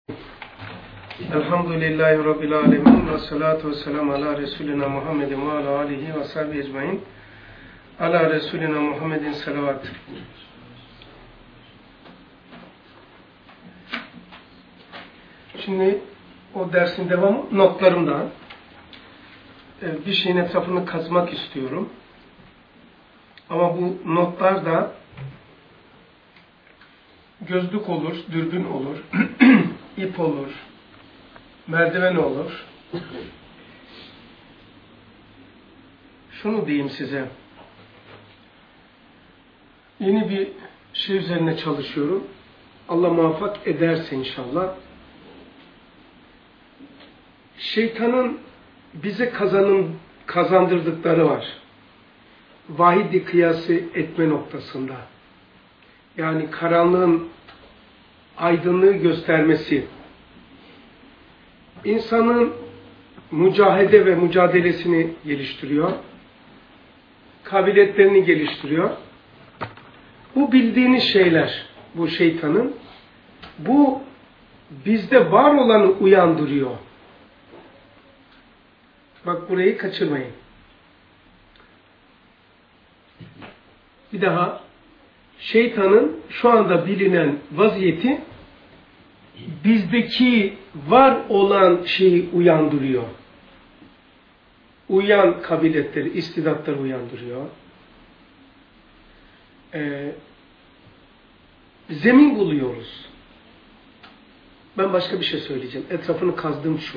Elhamdülillahi Rabbil alemin ve salatu ve selamu ala Resulina Muhammedin ve ala alihi ve sahbihi ecmain. Ala Resulina Muhammedin salavat. Şimdi o dersin devamı notlarımda. Bir şeyin etrafını kazmak istiyorum. Ama bu notlar da gözlük olur, dürbün olur, ip olur, merdiven olur. Şunu diyeyim size. Yeni bir şey üzerine çalışıyorum. Allah muvaffak ederse inşallah. Şeytanın bize kazandırdıkları var. Vahidi kıyası etme noktasında. Yani karanlığın aydınlığı göstermesi. İnsanın mücahede ve mücadelesini geliştiriyor. Kabiliyetlerini geliştiriyor. Bu bildiğiniz şeyler, bu şeytanın, bu bizde var olanı uyandırıyor. Bak burayı kaçırmayın. Bir daha, şeytanın şu anda bilinen vaziyeti, bizdeki var olan şeyi uyandırıyor. Uyan kabiliyetleri, istidatları uyandırıyor. Zemin buluyoruz. Ben başka bir şey söyleyeceğim. Etrafını kazdığım şu.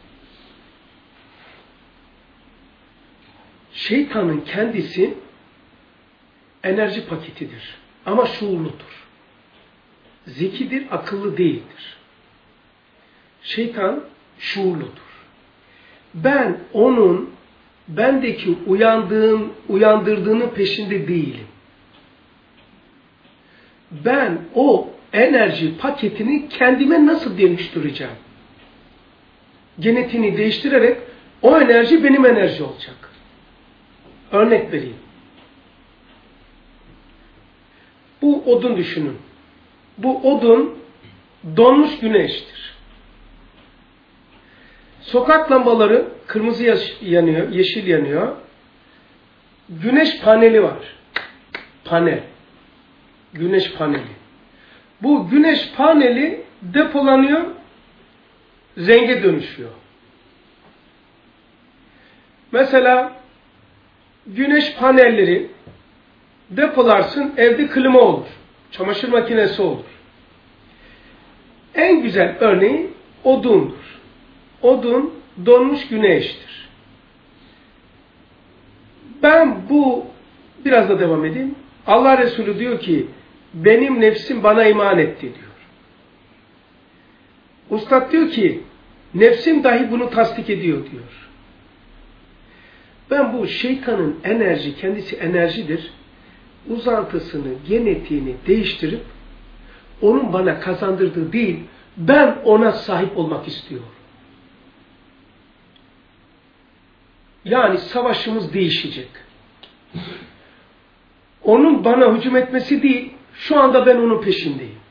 Şeytanın kendisi enerji paketidir. Ama şuurludur. Zekidir, akıllı değildir. Şeytan şuurludur. Ben onun bendeki uyandırdığının peşinde değilim. Ben o enerji paketini kendime nasıl dönüştüreceğim? Genetiğini değiştirerek o enerji benim enerji olacak. Örnek vereyim. Bu odun düşünün. Bu odun donmuş güneştir. Sokak lambaları kırmızı yanıyor, yeşil yanıyor. Güneş paneli var. Panel. Güneş paneli. Bu güneş paneli depolanıyor, renge dönüşüyor. Mesela güneş panelleri depolarsın, evde klima olur. Çamaşır makinesi olur. En güzel örneği odundur. Odun donmuş güneştir. Ben biraz da devam edeyim. Allah Resulü diyor ki, benim nefsim bana iman etti diyor. Ustad diyor ki, nefsim dahi bunu tasdik ediyor diyor. Ben bu şeytanın kendisi enerjidir. Uzantısını, genetiğini değiştirip, onun bana kazandırdığı değil, ben ona sahip olmak istiyorum. Yani savaşımız değişecek. Onun bana hücum etmesi değil, şu anda ben onun peşindeyim.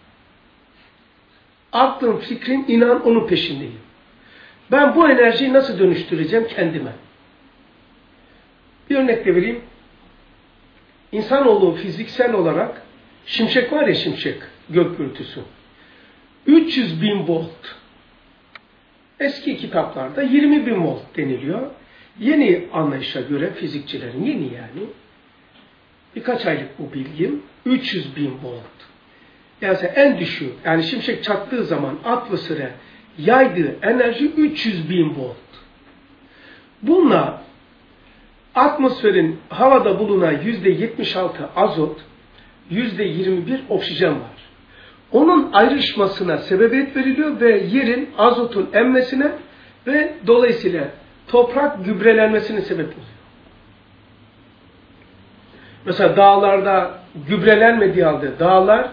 Aklım, fikrim, inan onun peşindeyim. Ben bu enerjiyi nasıl dönüştüreceğim kendime? Bir örnek de vereyim. İnsanoğlu fiziksel olarak, şimşek var ya şimşek, gök gürültüsü. 300.000 volt. Eski kitaplarda 20.000 volt deniliyor. Yeni anlayışa göre fizikçilerin yeni yani. Birkaç aylık bu bilgim. 300.000 volt. Yani en düşük, yani şimşek çaktığı zaman atmosfere yaydığı enerji 300.000 volt. Bununla atmosferin havada bulunan %76 azot, %21 oksijen var. Onun ayrışmasına sebebiyet veriliyor ve yerin azotun emmesine ve dolayısıyla toprak gübrelenmesine sebep oluyor. Mesela dağlarda gübrelenmediği halde dağlar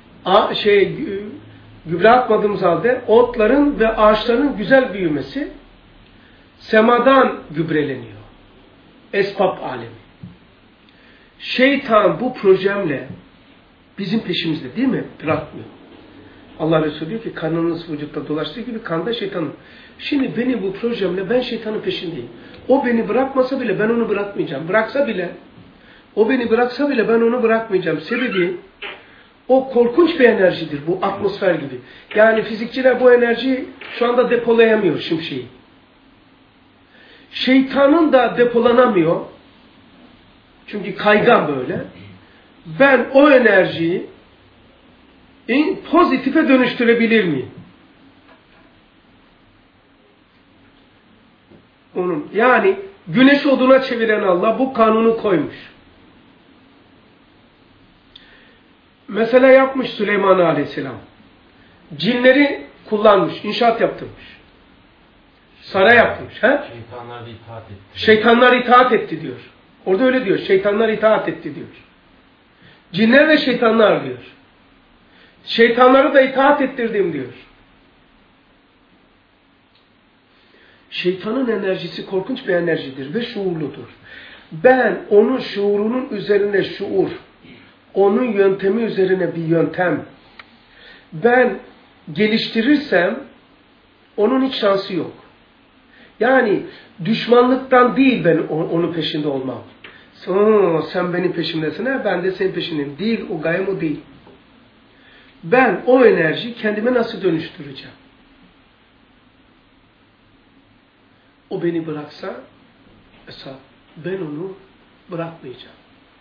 gübre atmadığımız halde otların ve ağaçların güzel büyümesi semadan gübreleniyor. Esbab alemi. Şeytan bu projemle bizim peşimizde değil mi? Bırakmıyor. Allah Resulü diyor ki kanınız vücutta dolaştığı gibi kanda şeytanın. Şimdi benim bu projemle ben şeytanın peşindeyim. O beni bırakmasa bile ben onu bırakmayacağım. O beni bıraksa bile ben onu bırakmayacağım. Sebebi o korkunç bir enerjidir. Bu atmosfer gibi. Yani fizikçiler bu enerjiyi şu anda depolayamıyor şimşeği. Şeytanın da depolanamıyor. Çünkü kaygan böyle. Ben o enerjiyi pozitife dönüştürebilir miyim? Yani güneş oduna çeviren Allah bu kanunu koymuş. Mesela yapmış Süleyman Aleyhisselam. Cinleri kullanmış, inşaat yaptırmış. Saray yaptırmış. Şeytanlar itaat etti. Şeytanlar itaat etti diyor. Orada öyle diyor. Şeytanlar itaat etti diyor. Cinler ve şeytanlar diyor. Şeytanları da itaat ettirdim diyor. Şeytanın enerjisi korkunç bir enerjidir ve şuurludur. Ben onun şuurunun üzerine şuur, onun yöntemi üzerine bir yöntem ben geliştirirsem onun hiç şansı yok. Yani düşmanlıktan değil ben onun peşinde olmam. Sen benim peşimdesin, ben de senin peşindeyim. Değil, o gayem o değil. Ben o enerjiyi kendime nasıl dönüştüreceğim? O beni bıraksa, mesela ben onu bırakmayacağım.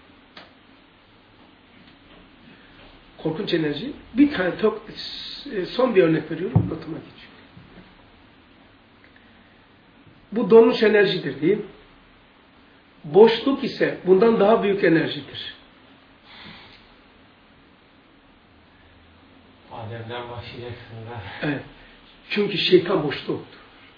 Korkunç enerji. Bir tane son bir örnek veriyorum, notıma geçiyorum. Bu donmuş enerjidir değil mi? Boşluk ise bundan daha büyük enerjidir. Alemden başlayacaksınlar. Evet. Çünkü şeytan boşluktur.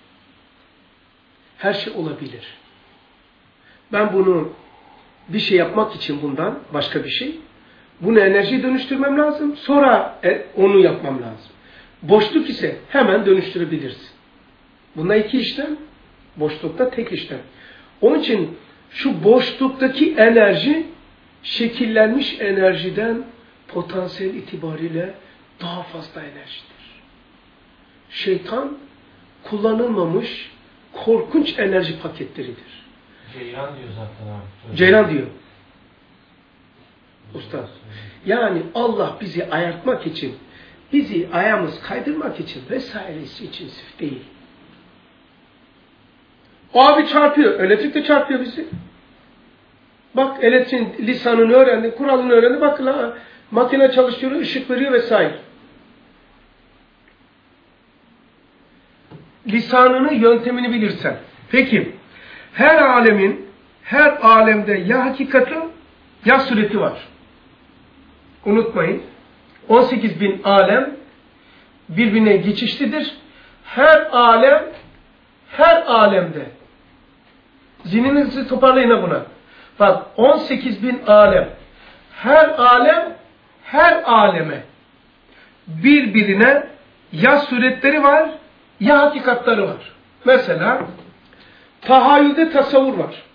Her şey olabilir. Ben bunu bir şey yapmak için bundan başka bir şey, bunu enerjiye dönüştürmem lazım. Sonra onu yapmam lazım. Boşluk ise hemen dönüştürebilirsin. Bunda iki işlem, boşlukta tek işlem. Onun için şu boşluktaki enerji şekillenmiş enerjiden potansiyel itibariyle daha fazla enerjidir. Şeytan kullanılmamış korkunç enerji paketleridir. Ceylan diyor zaten abi. Ceylan diyor. Usta. Yani Allah bizi ayartmak için, bizi ayağımız kaydırmak için vesairesi için değil. O abi çarpıyor. Elektrik de çarpıyor bizi. Bak elektriğin lisanını öğrendi, kuralını öğrendi. Bak la, makine çalışıyor, ışık veriyor vesaire. Lisanını, yöntemini bilirsen. Peki, her alemde ya hakikati ya sureti var. Unutmayın. 18.000 alem birbirine geçişlidir. Her alemde. Zihninizi toparlayın buna. Bak 18.000 alem. Her aleme birbirine ya suretleri var ya hakikatları var. Mesela tahayyülde tasavvur var.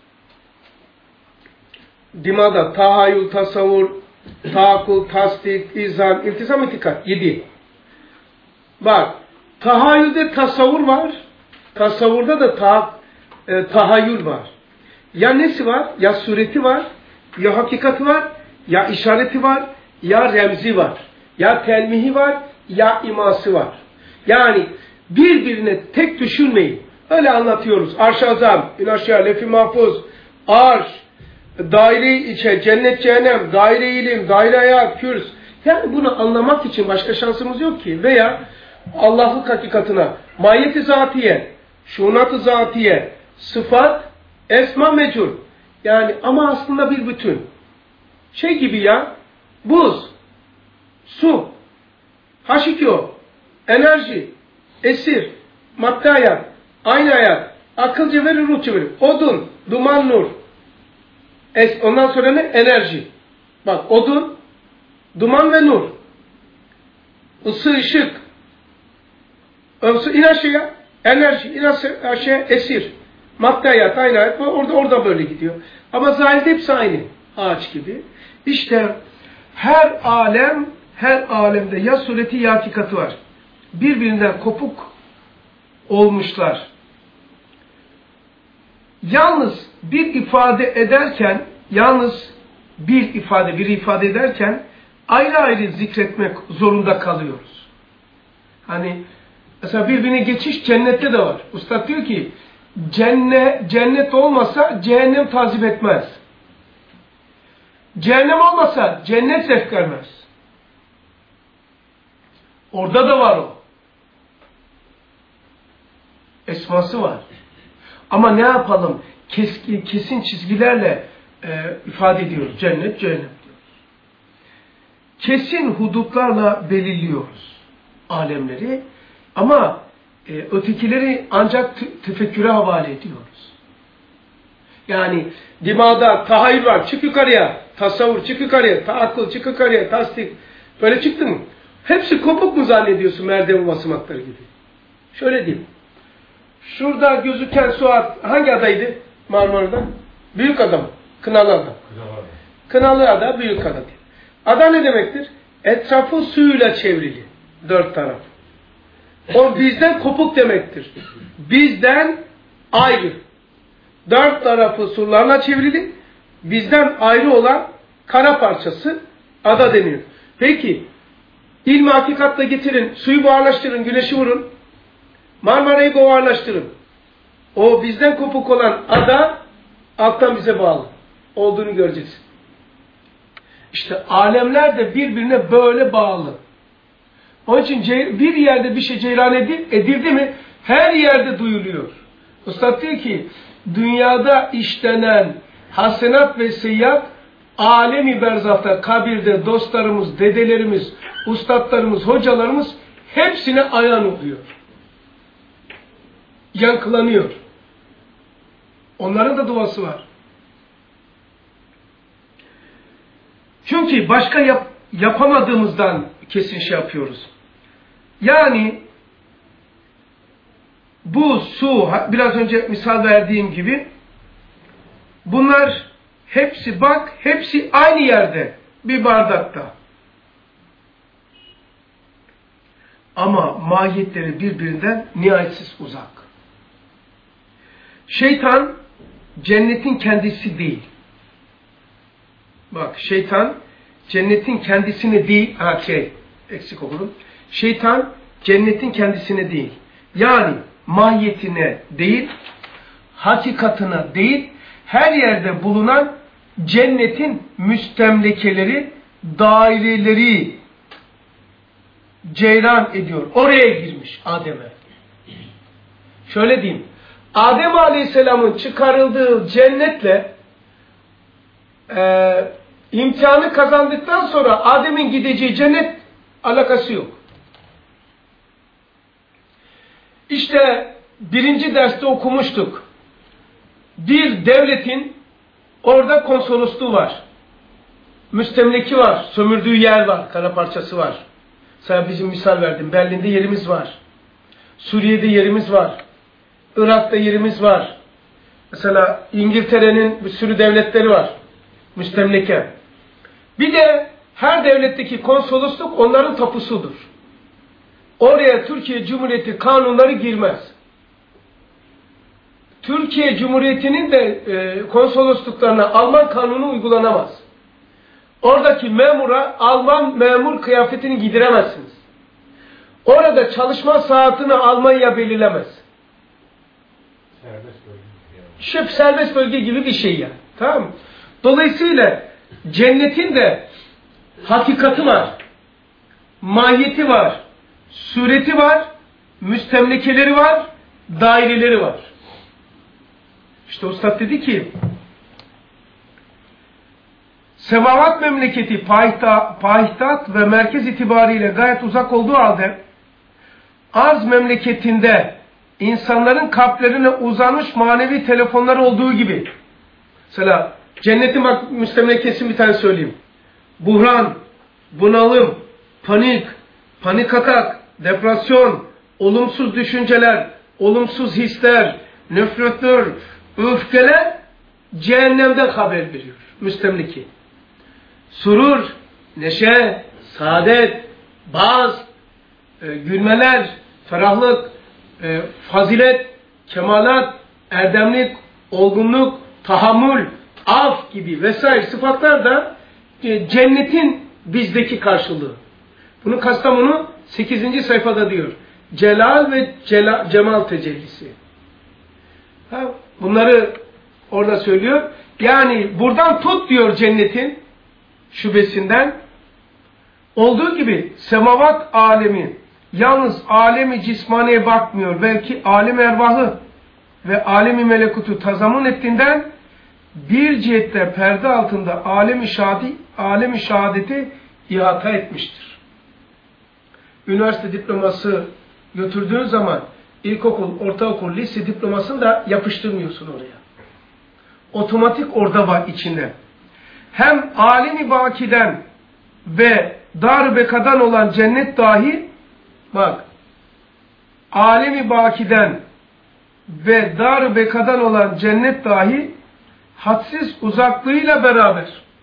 Dimada tahayyül, tasavvur, tahakkul, tasdik, izan, iltizam, itikat. 7. Bak, tahayyülde tasavvur var. Tasavvurda da tahayyül var. Ya nesi var? Ya sureti var, ya hakikati var, ya işareti var, ya remzi var, ya telmihi var, ya iması var. Yani birbirine tek düşünmeyin. Öyle anlatıyoruz. Arş-ı azam, ilaşya, lef-i mahfuz, arş, daire-i içe, cennet, cehennem, daire-i ilim, daire-i hayat, kürs. Yani bunu anlamak için başka şansımız yok ki. Veya Allah'lık hakikatına, mahiyet-i zatiye, şunat-ı zatiye, sıfat, esma mecul. Yani ama aslında bir bütün. Şey gibi ya, buz, su, H2O, enerji, esir, madde hayat, aynı hayat, akıl cevheri, ruh cevheri, odun, duman, nur. Ondan sonra ne? Enerji. Bak odun, duman ve nur. Isı, ışık. İn aşağıya, enerji, in aşağıya, esir. Madde hayat, aynı hayat. Orada böyle gidiyor. Ama zahirde hepsi aynı. Ağaç gibi. İşte her her alemde ya sureti ya hakikati var. Birbirinden kopuk olmuşlar. Yalnız bir ifade ederken ayrı ayrı zikretmek zorunda kalıyoruz. Hani mesela birbirine geçiş cennette de var. Üstad diyor ki cennet olmasa cehennem tazip etmez. Cehennem olmasa cennet zevk vermez. Orada da var o. Esması var. Ama ne yapalım? Kesin çizgilerle ifade ediyoruz. Cennet, cehennem diyoruz. Kesin hudutlarla belirliyoruz alemleri. Ama ötekileri ancak tefekküre havale ediyoruz. Yani dimağda tahayyül var, çık yukarıya. Tasavvur, çık yukarıya. Taakkul, çık yukarıya. Tasdik. Böyle çıktı mı? Hepsi kopuk mu zannediyorsun merdiven basamakları gibi? Şöyle diyeyim. Şurada gözüken Suat hangi adaydı Marmara'da? Büyük ada mı? Kınalı ada. Kınalı ada, büyük ada. Ada ne demektir? Etrafı suyla çevrili. Dört taraf. O bizden kopuk demektir. Bizden ayrı. Dört tarafı surlarla çevrili. Bizden ayrı olan kara parçası ada deniyor. Peki, ilmi hakikatla getirin, suyu buharlaştırın, güneşi vurun. Marmara'yı buharlaştırın. O bizden kopuk olan ada alttan bize bağlı olduğunu göreceğiz. İşte alemler de birbirine böyle bağlı. Onun için bir yerde bir şey ceyran edildi mi her yerde duyuluyor. Üstad diyor ki dünyada işlenen hasenat ve seyyiat alemi berzahta, kabirde dostlarımız, dedelerimiz, ustadlarımız, hocalarımız hepsine ayan oluyor. Yankılanıyor. Onların da duası var. Çünkü başka yapamadığımızdan kesin şey yapıyoruz. Yani bu su, biraz önce misal verdiğim gibi bunlar hepsi aynı yerde bir bardakta. Ama mahiyetleri birbirinden nihayetsiz uzak. Şeytan cennetin kendisi değil. Bak şeytan cennetin kendisini değil. Eksik okudum. Şeytan cennetin kendisine değil. Yani mahiyetine değil, hakikatine değil, her yerde bulunan cennetin müstemlekeleri, daireleri ceyran ediyor. Oraya girmiş Adem'e. Şöyle diyeyim. Adem Aleyhisselam'ın çıkarıldığı cennetle imtihanı kazandıktan sonra Adem'in gideceği cennet alakası yok. İşte birinci derste okumuştuk. Bir devletin orada konsolosluğu var. Müstemleki var. Sömürdüğü yer var. Kara parçası var. Sana bizim misal verdim. Berlin'de yerimiz var. Suriye'de yerimiz var. Irak'ta yerimiz var. Mesela İngiltere'nin bir sürü devletleri var. Müstemleke. Bir de her devletteki konsolosluk onların tapusudur. Oraya Türkiye Cumhuriyeti kanunları girmez. Türkiye Cumhuriyeti'nin de konsolosluklarına Alman kanunu uygulanamaz. Oradaki memura Alman memur kıyafetini giydiremezsiniz. Orada çalışma saatini Almanya belirlemez. Serbest bölge gibi bir şey yani. Tamam mı? Dolayısıyla cennetin de hakikati var. Mahiyeti var. Sureti var. Müstemlekeleri var. Daireleri var. İşte Üstad dedi ki semavat memleketi payitaht ve merkez itibariyle gayet uzak olduğu halde arz memleketinde insanların kalplerine uzanmış manevi telefonlar olduğu gibi. Mesela cennetin bak müstemlekesi bir tane söyleyeyim. Buhran, bunalım, panik atak, depresyon, olumsuz düşünceler, olumsuz hisler, nefretler, öfkeler cehennemden haber veriyor müstemleki. Surur, neşe, saadet, baz, gülmeler, ferahlık, fazilet, kemalat, erdemlik, olgunluk, tahammül, af gibi vesaire sıfatlar da cennetin bizdeki karşılığı. Bunu Kastamonu 8. sayfada diyor. Celal ve cemal tecellisi. Bunları orada söylüyor. Yani buradan tut diyor cennetin şubesinden. Olduğu gibi semavat alemi yalnız alemi cismaniye bakmıyor. Belki alem ervahı ve alemi melekutu tazamun ettiğinden bir cihette perde altında alemi şehadeti ihata etmiştir. Üniversite diploması götürdüğün zaman ilkokul, ortaokul, lise diplomasını da yapıştırmıyorsun oraya. Otomatik orada var içinde. Hem alemi bakiden ve dar-ı bekadan olan cennet dahi, bak, alemi bakiden ve dar-ı bekadan olan cennet dahi hadsiz uzaklığıyla beraber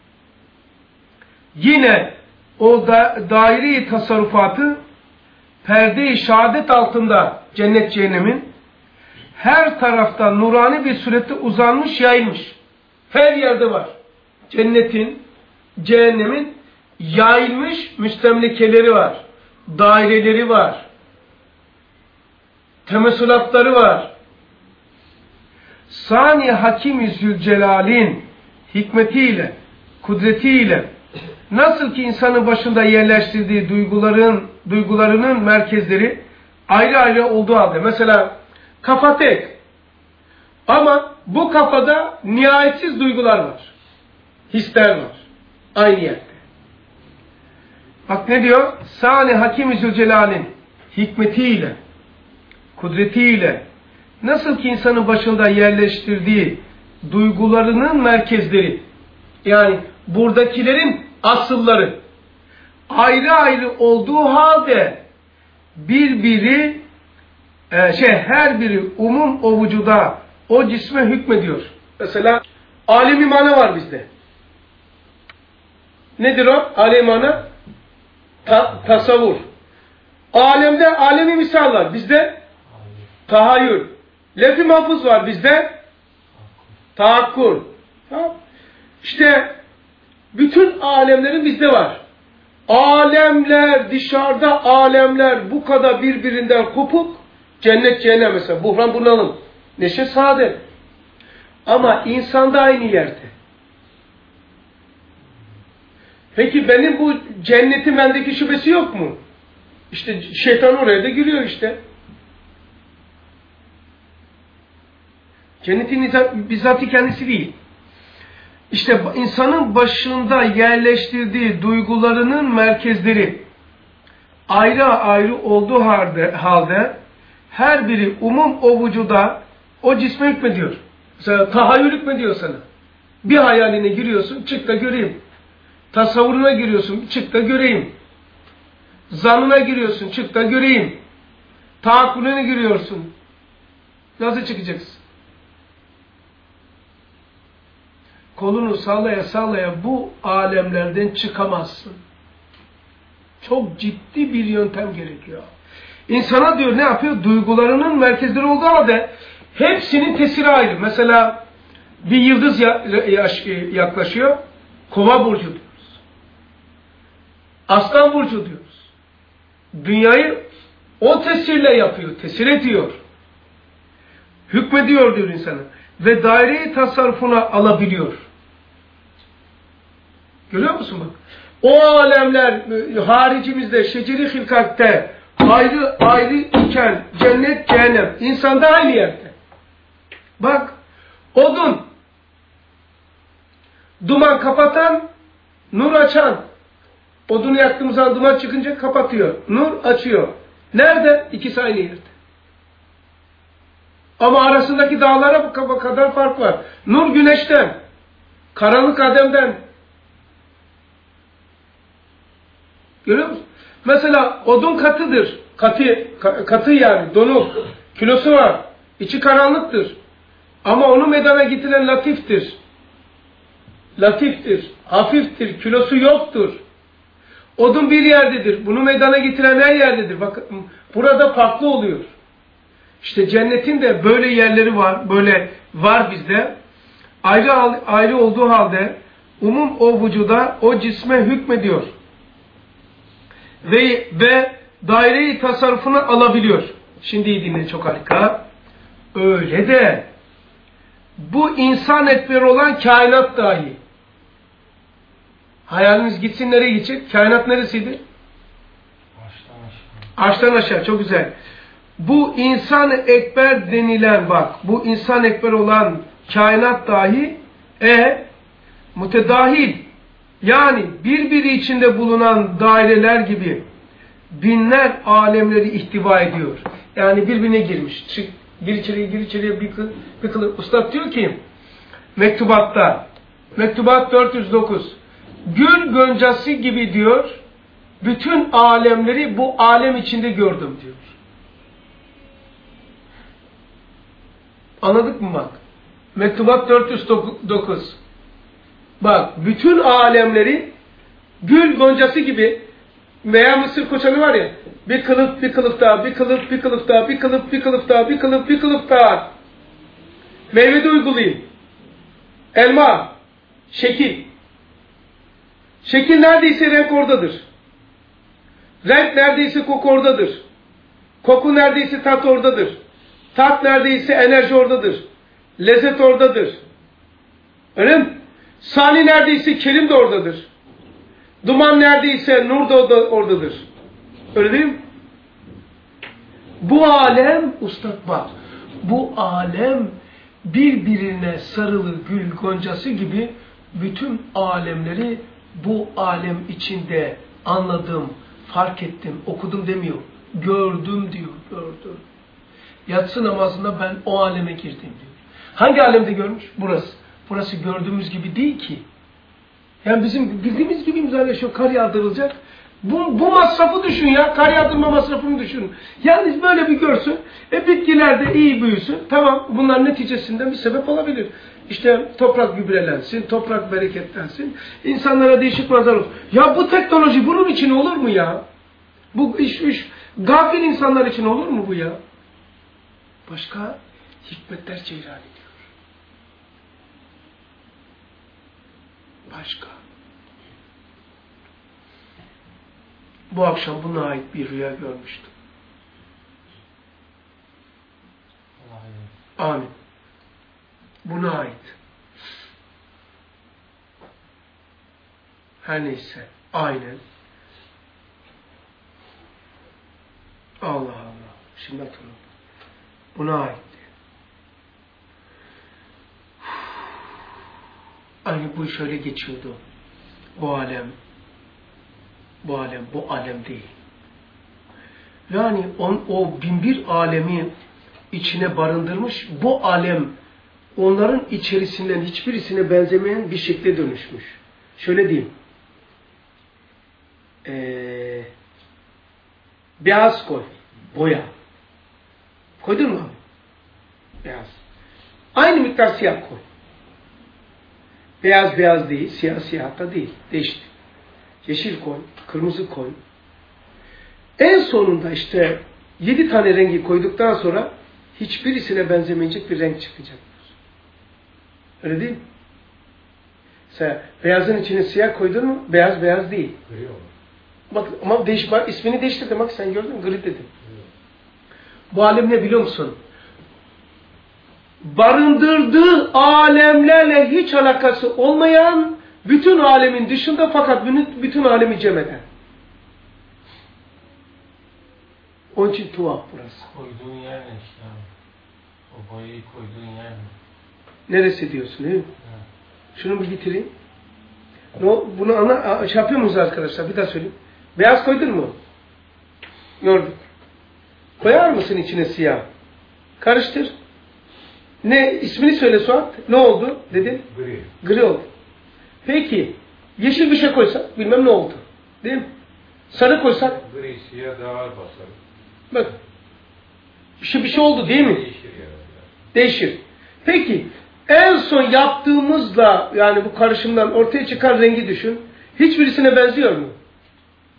yine o daire-i tasarrufatı perde-i şehadet altında cennet cehennemin her taraftan nurani bir surette uzanmış, yayılmış. Her yerde var. Cennetin, cehennemin yayılmış müstemlekeleri var. Daireleri var. Temessülatları var. Sani Hakim-i Zülcelal'in hikmetiyle, kudretiyle nasıl ki insanın başında yerleştirdiği duygularının merkezleri ayrı ayrı olduğu halde. Mesela kafa tek. Ama bu kafada nihayetsiz duygular var. Hisler var. Aynı yerde. Bak ne diyor? Sani Hakim-i Zülcelal'in hikmetiyle, kudretiyle nasıl ki insanın başında yerleştirdiği duygularının merkezleri, yani buradakilerin asılları ayrı ayrı olduğu halde her biri umum o vücuda, o cisme hükmediyor. Mesela alem-i mana var bizde. Nedir o? Alem-i mana? Tasavvur. Alemde alemi misal var. Bizde tahayyül. Lef-i mahfuz var bizde. Tahakkul. İşte bütün alemlerin bizde var. Alemler, dışarıda alemler bu kadar birbirinden kopuk. Cennet, cehennem mesela. Buhran, bunalım. Neşe, saadet. Ama insanda aynı yerde. Peki benim bu cennetin bendeki şubesi yok mu? İşte şeytan oraya da giriyor işte. Cennetin bizzatı kendisi değil. İşte insanın başında yerleştirdiği duygularının merkezleri ayrı ayrı olduğu halde her biri umum o vücuda, o cisme hükmediyor. Mesela tahayyül hükmediyor sana. Bir hayaline giriyorsun, çık da göreyim. Tasavvuruna giriyorsun, çık da göreyim. Zanına giriyorsun, çık da göreyim. Tahakkülüne giriyorsun. Nasıl çıkacaksın? Kolunu sallaya sallaya bu alemlerden çıkamazsın. Çok ciddi bir yöntem gerekiyor. İnsana diyor ne yapıyor? Duygularının merkezleri olduğu halde hepsinin tesiri ayrı. Mesela bir yıldız yaklaşıyor. Kova burcu diyoruz. Aslan burcu diyoruz. Dünyayı o tesirle yapıyor. Tesir ediyor. Hükmediyor diyor insana. Ve daire-i tasarrufuna alabiliyor. Görüyor musun bak? O alemler haricimizde, şeceri hilkatte ayrı ayrı iken cennet, cehennem insanda aynı yerde. Bak, odun duman kapatan, nur açan. Odunu yaktığımız zaman duman çıkınca kapatıyor. Nur açıyor. Nerede? İkisi aynı yerde. Ama arasındaki dağlara kadar fark var. Nur güneşten, karanlık Adem'den. Görüyor musun? Mesela odun katıdır. Katı yani, donuk. Kilosu var. İçi karanlıktır. Ama onu meydana getiren latiftir. Latiftir, hafiftir, kilosu yoktur. Odun bir yerdedir. Bunu meydana getiren her yerdedir. Bakın burada farklı oluyor. İşte cennetin de böyle yerleri var. Böyle var bizde. Ayrı ayrı olduğu halde umum o vücuda, o cisme hükmediyor. Ve daire-i tasarrufunu alabiliyor. Şimdi iyi dinle, çok harika. Öyle de bu insan ekberi olan kainat dahi. Hayaliniz gitsin, nereye gidecek? Kainat neresiydi? Arştan aşağı. Çok güzel. Bu insan ekber denilen, bak, bu insan ekber olan kainat dahi mütedahil, yani birbiri içinde bulunan daireler gibi binler alemleri ihtiva ediyor. Yani birbirine girmiş. Gir içeriye bir kılık. Üstad diyor ki mektubatta, mektubat 409, gül goncası gibi diyor, bütün alemleri bu alem içinde gördüm diyor. Anladık mı bak? Mektubat 409. Bak, bütün alemleri gül goncası gibi, veya mısır koçanı var ya, bir kılıf bir kılıf daha, bir kılıf bir kılıf daha, bir kılıf bir kılıf daha, bir kılıf bir kılıf daha. Meyvede uygulayın. Elma, şekil. Şekil neredeyse renk oradadır. Renk neredeyse koku oradadır. Koku neredeyse tat oradadır. Tat neredeyse enerji oradadır. Lezzet oradadır. Öyle mi? Sani neredeyse kelim de oradadır. Duman neredeyse nur da oradadır. Öyle değil mi? Bu alem, ustad bak, bu alem birbirine sarılı gül goncası gibi bütün alemleri bu alem içinde anladım, fark ettim, okudum demiyor. Gördüm diyor, gördüm. Yatsı namazında ben o aleme girdim diyor. Hangi alemde görmüş? Burası. Burası gördüğümüz gibi değil ki. Yani bizim bildiğimiz gibi imzalaşıyor, kar yağdırılacak. Bu masrafı düşün ya, kar yağdırma masrafını düşün. Yalnız böyle bir görsün, bitkiler de iyi büyüsün. Tamam, bunlar neticesinden bir sebep olabilir. İşte toprak gübrelensin, toprak bereketlensin, insanlara değişik manzara olur. Ya bu teknoloji bunun için olur mu ya? Bu iş gafil insanlar için olur mu bu ya? Başka hikmetler ceyran ediyor. Başka. Bu akşam buna ait bir rüya görmüştüm. Amin. Buna ait. Her neyse. Aynen. Allah Allah. Şimdi hatırladım. Buna ait. Aynı bu şöyle geçiyordu. Bu alem, bu alem değil. Yani o binbir alemi içine barındırmış, bu alem onların içerisinden hiçbirisine benzemeyen bir şekle dönüşmüş. Şöyle diyeyim. Beyaz koy, boya. Koydun mu? Beyaz. Aynı miktar siyah koy. Beyaz beyaz değil, siyah siyah da değil. Değişti. Yeşil koy, kırmızı koy. En sonunda işte 7 tane rengi koyduktan sonra hiçbirisine benzemeyecek bir renk çıkacaktır. Öyle değil mi? Sen beyazın içine siyah koydun mu? Beyaz beyaz değil. Gri olur. Bak ama ismini değiştirdim. Bak sen gördün mü? Gri dedim. Bu alem ne biliyor musun? Barındırdığı alemlerle hiç alakası olmayan, bütün alemin dışında fakat bütün alemi cem eden. Onun için tuhaf burası. Koyduğun yer ne işte abi? O boyayı koyduğun yer mi? Neresi diyorsun değil mi? Evet. Şunu bir getireyim. Bunu yapıyor muyuz arkadaşlar? Bir daha söyleyeyim. Beyaz koydun mu? Gördük. Koyar mısın içine siyah? Karıştır. Ne? İsmini söyle Suat. Ne oldu? Dedin. Gri. Gri oldu. Peki. Yeşil bir şey koysak bilmem ne oldu. Değil mi? Sarı koysak. Gri, siyah daha ağır basar. Bak. Bir şey oldu değil mi? Değişir yani. Değişir. Peki. En son yaptığımızla yani bu karışımdan ortaya çıkan rengi düşün. Hiçbirisine benziyor mu?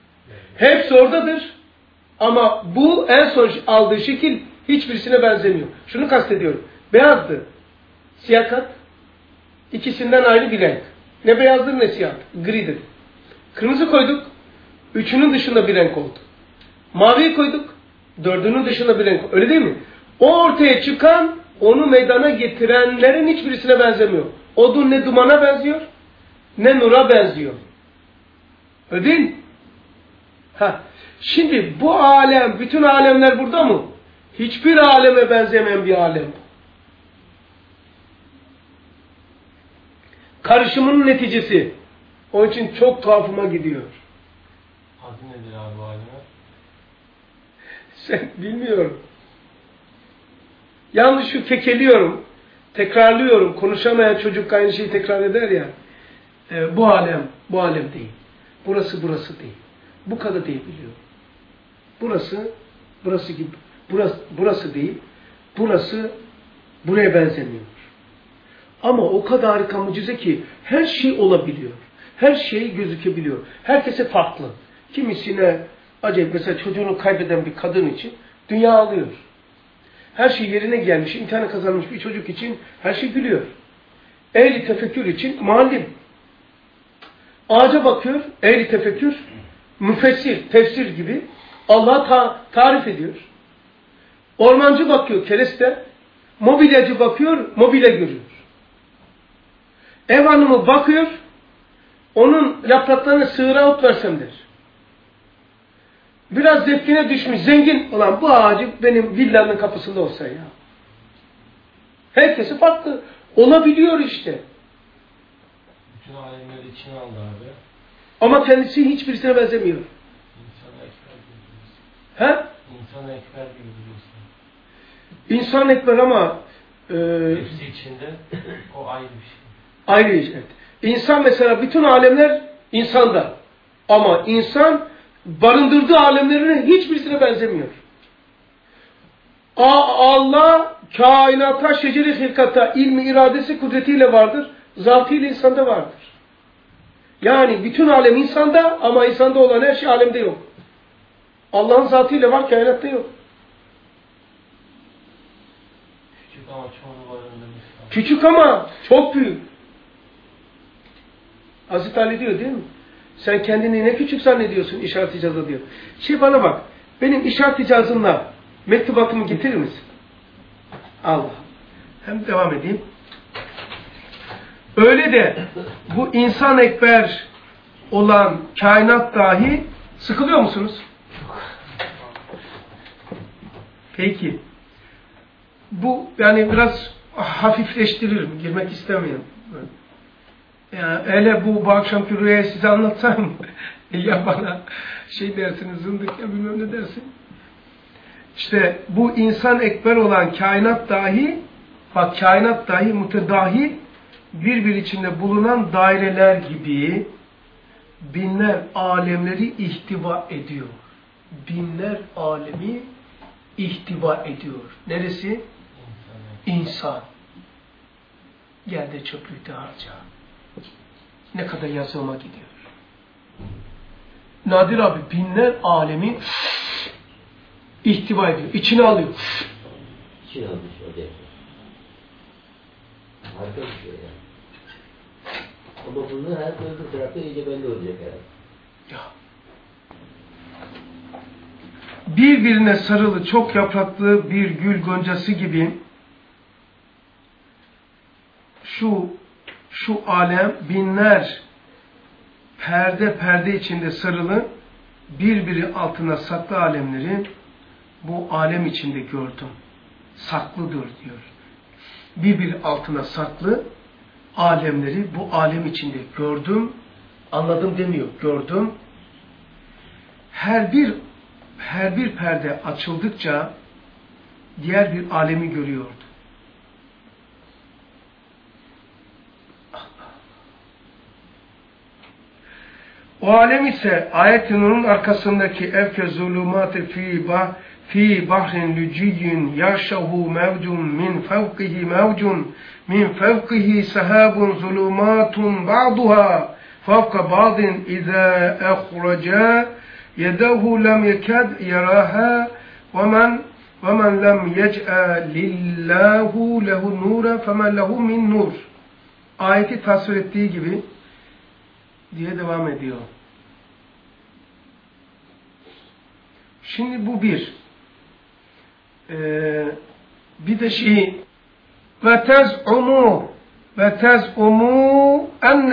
Hepsi oradadır. Ama bu en son aldığı şekil hiçbirisine benzemiyor. Şunu kastediyorum. Beyazdı. Siyah kat. İkisinden ayrı bir renk. Ne beyazdır ne siyah. Gridir. Kırmızı koyduk. Üçünün dışında bir renk oldu. Maviyi koyduk. Dördünün dışında bir renk oldu. Öyle değil mi? O ortaya çıkan, onu meydana getirenlerin hiçbirisine benzemiyor. Odun ne dumana benziyor, ne nura benziyor. Öyle değil mi? Şimdi bu alem, bütün alemler burada mı? Hiçbir aleme benzemeyen bir alem. Karışımının neticesi. Onun için çok tuhafıma gidiyor. Adı nedir abi bu aleme? Sen bilmiyorum. Yalnız şu kekeliyorum, tekrarlıyorum. Konuşamayan çocuk aynı şeyi tekrar eder ya. Bu alem değil. Burası değil. Bu kadar değil biliyor. Burası gibi. Burası değil. Burası buraya benzemiyor. Ama o kadar harika mucize ki her şey olabiliyor. Her şey gözükebiliyor. Herkese farklı. Kimisine acayip, mesela çocuğunu kaybeden bir kadın için dünya ağlıyor. Her şey yerine gelmiş, imtihanı kazanmış bir çocuk için her şey gülüyor. Ehli tefekkür için muallim. Ağaca bakıyor, ehli tefekkür, müfessir, tefsir gibi Allah'ı tarif ediyor. Ormancı bakıyor, kereste, mobilyacı bakıyor, mobilya görüyor. Ev hanımı bakıyor, onun yapraklarını sığıra ot versem der. Biraz zevkine düşmüş, zengin olan bu ağacı benim villanın kapısında olsa ya. Herkesi farklı. Olabiliyor işte. Bütün alemleri içine aldı abi. Ama kendisi hiçbirisine benzemiyor. İnsan ekber gibi. He? İnsan ekber gibi biliyorsun. İnsan ekber ama hepsi içinde o ayrı bir şey. Ayrı bir şey. Evet. İnsan mesela bütün alemler insanda. Ama insan barındırdığı alemlerine hiçbirisine benzemiyor. Allah kainata, şeceri hilkata, ilmi, iradesi, kudretiyle vardır. Zatıyla insanda vardır. Yani bütün alem insanda ama insanda olan her şey alemde yok. Allah'ın zatıyla var, kainatta yok. Küçük ama çoğunu barındırmış. Küçük ama çok büyük. Hazreti Ali diyor değil mi? Sen kendini ne küçük zannediyorsun işaret icazı diyor. Bana bak, benim işaret icazımla mektubatımı getirir misin? Allah. Hem devam edeyim. Öyle de bu insan ekber olan kainat dahi sıkılıyor musunuz? Peki. Bu yani biraz hafifleştiririm. Girmek istemiyorum. Yani hele bu akşamki rüyayı size anlatsam ya bana dersiniz, zındık ya bilmem ne dersin. İşte bu insan ekber olan kainat dahi, bak kainat dahi mütedahil birbir içinde bulunan daireler gibi binler alemleri ihtiva ediyor. Binler alemi ihtiva ediyor. Neresi? İnsan. Gel de çöplükte harca. Ne kadar yazıma gidiyor. Nadir abi binler alemi ihtiva ediyor. İçine alıyor. İçine almış o değil. Harika bir şey yani. Ama bunu her öbür tarafta iyice belli olacak herhalde. Ya. Birbirine sarılı çok yapraklı bir gül goncası gibi şu alem binler perde içinde sarılı birbiri altına saklı alemleri bu alem içinde gördüm. Saklıdır diyor. Birbiri altına saklı alemleri bu alem içinde gördüm. Anladım demiyor. Gördüm. Her bir perde açıldıkça diğer bir alemi görüyordu. O alem ise ayet-i nurun arkasındaki evke zulumati fi bahrin lüciyyin yaşahu mevcun min fevkihi sahabun zulumatun ba'duha fevka ba'din izâ ehraca yedehu lem yekad yaraha ve men lem yec'alillahu lehu nura femen lehu min nur. Ayeti tasvir ettiği gibi diye devam ediyor. Şimdi bu bir. Bir de ve tez'umu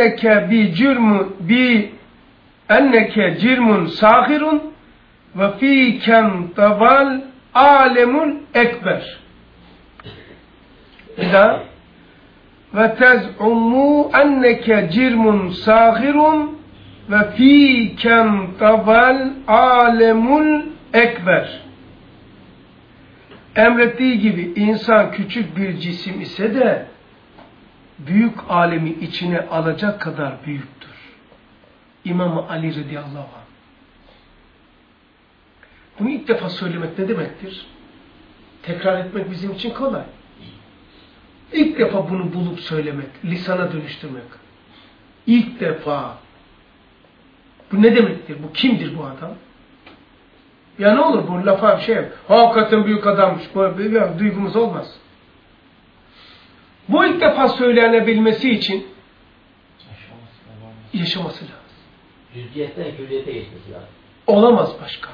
enneke cirmun sahirun ve fiken taval alemul ekber. Bir daha. Ve tez'umu enneke cirmun sahirun ve fiken taval alemul ekber. Emrettiği gibi insan küçük bir cisim ise de büyük alemi içine alacak kadar büyüktür. İmam Ali radıyallahu anh. Bunu ilk defa söylemek ne demektir? Tekrar etmek bizim için kolay. İlk defa bunu bulup söylemek, lisana dönüştürmek. İlk defa. Bu ne demektir? Bu kimdir bu adam? Ya ne olur bu lafa bir şey yok. Hakikaten büyük adammış. Böyle duygumuz olmaz. Bu ilk defa söylenebilmesi için yaşaması lazım. Cüz'iyetten külliyete geçmesi lazım. Olamaz başka.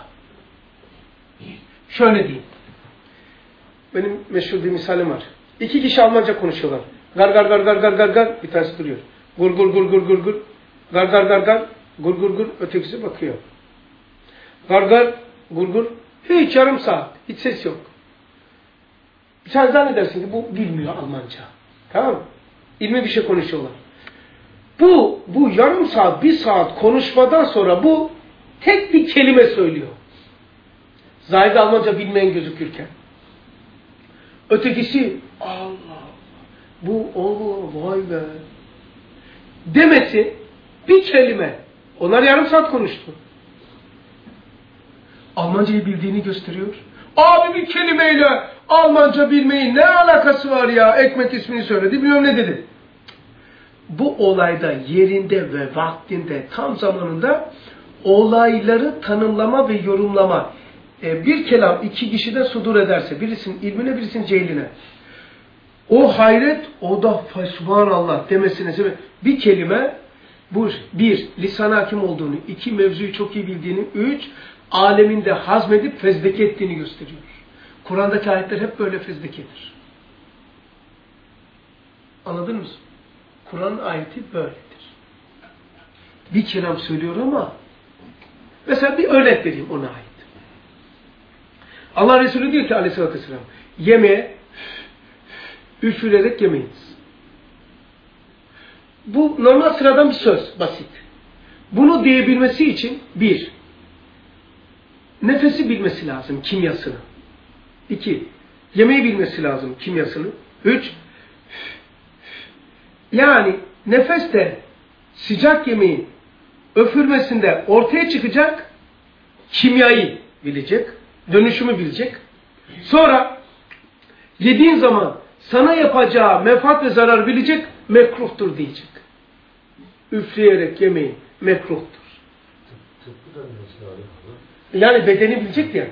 Şöyle diyeyim. Benim meşhur bir misalim var. 2 kişi Almanca konuşuyorlar. Gar gar gar gar gar gar gar. Bir tanesi duruyor. Gur gur gur gur gur gur. Gar gar gar gar. Gur gur gur. Ötekisi bakıyor. Gar gar gur gur. Hiç yarım saat. Hiç ses yok. Sen zannedersin ki bu bilmiyor Almanca. Tamam mı? İlmi bir şey konuşuyorlar. Bu yarım saat, 1 saat konuşmadan sonra bu tek bir kelime söylüyor. Zahide Almanca bilmeyen gözükürken. Ötekisi Allah, bu Allah, vay be demesi bir kelime. Onlar yarım saat konuştu. Almancayı bildiğini gösteriyor. Abi bir kelimeyle Almanca bilmeyin ne alakası var ya? Ekmek ismini söyledi, bilmiyorum ne dedi. Bu olayda yerinde ve vaktinde, tam zamanında olayları tanımlama ve yorumlama. Bir kelam 2 kişiden sudur ederse, birisinin ilmine, birisinin cehline. O hayret, o da Subhanallah demesine sebep. Bir kelime, bu 1, lisan hakim olduğunu, 2, mevzuyu çok iyi bildiğini, 3, aleminde hazmedip fezleke ettiğini gösteriyor. Kur'an'daki ayetler hep böyle fezlekedir. Anladınız mı? Kur'an ayeti böyledir. Bir kelam söylüyor ama mesela bir örnek vereyim ona ait. Allah Resulü diyor ki aleyhissalatü vesselam, yemeğe üfürerek yemeyiniz. Bu normal sıradan bir söz, basit. Bunu diyebilmesi için 1, nefesi bilmesi lazım, kimyasını. 2, yemeği bilmesi lazım, kimyasını. 3, yani nefes de sıcak yemeğin öfürmesinde ortaya çıkacak kimyayı bilecek, dönüşümü bilecek. Sonra yediğin zaman sana yapacağı menfaat ve zarar bilecek, mekruhtur diyecek. Üfleyerek yemeğin mekruhtur. Yani bedeni bilecek ya.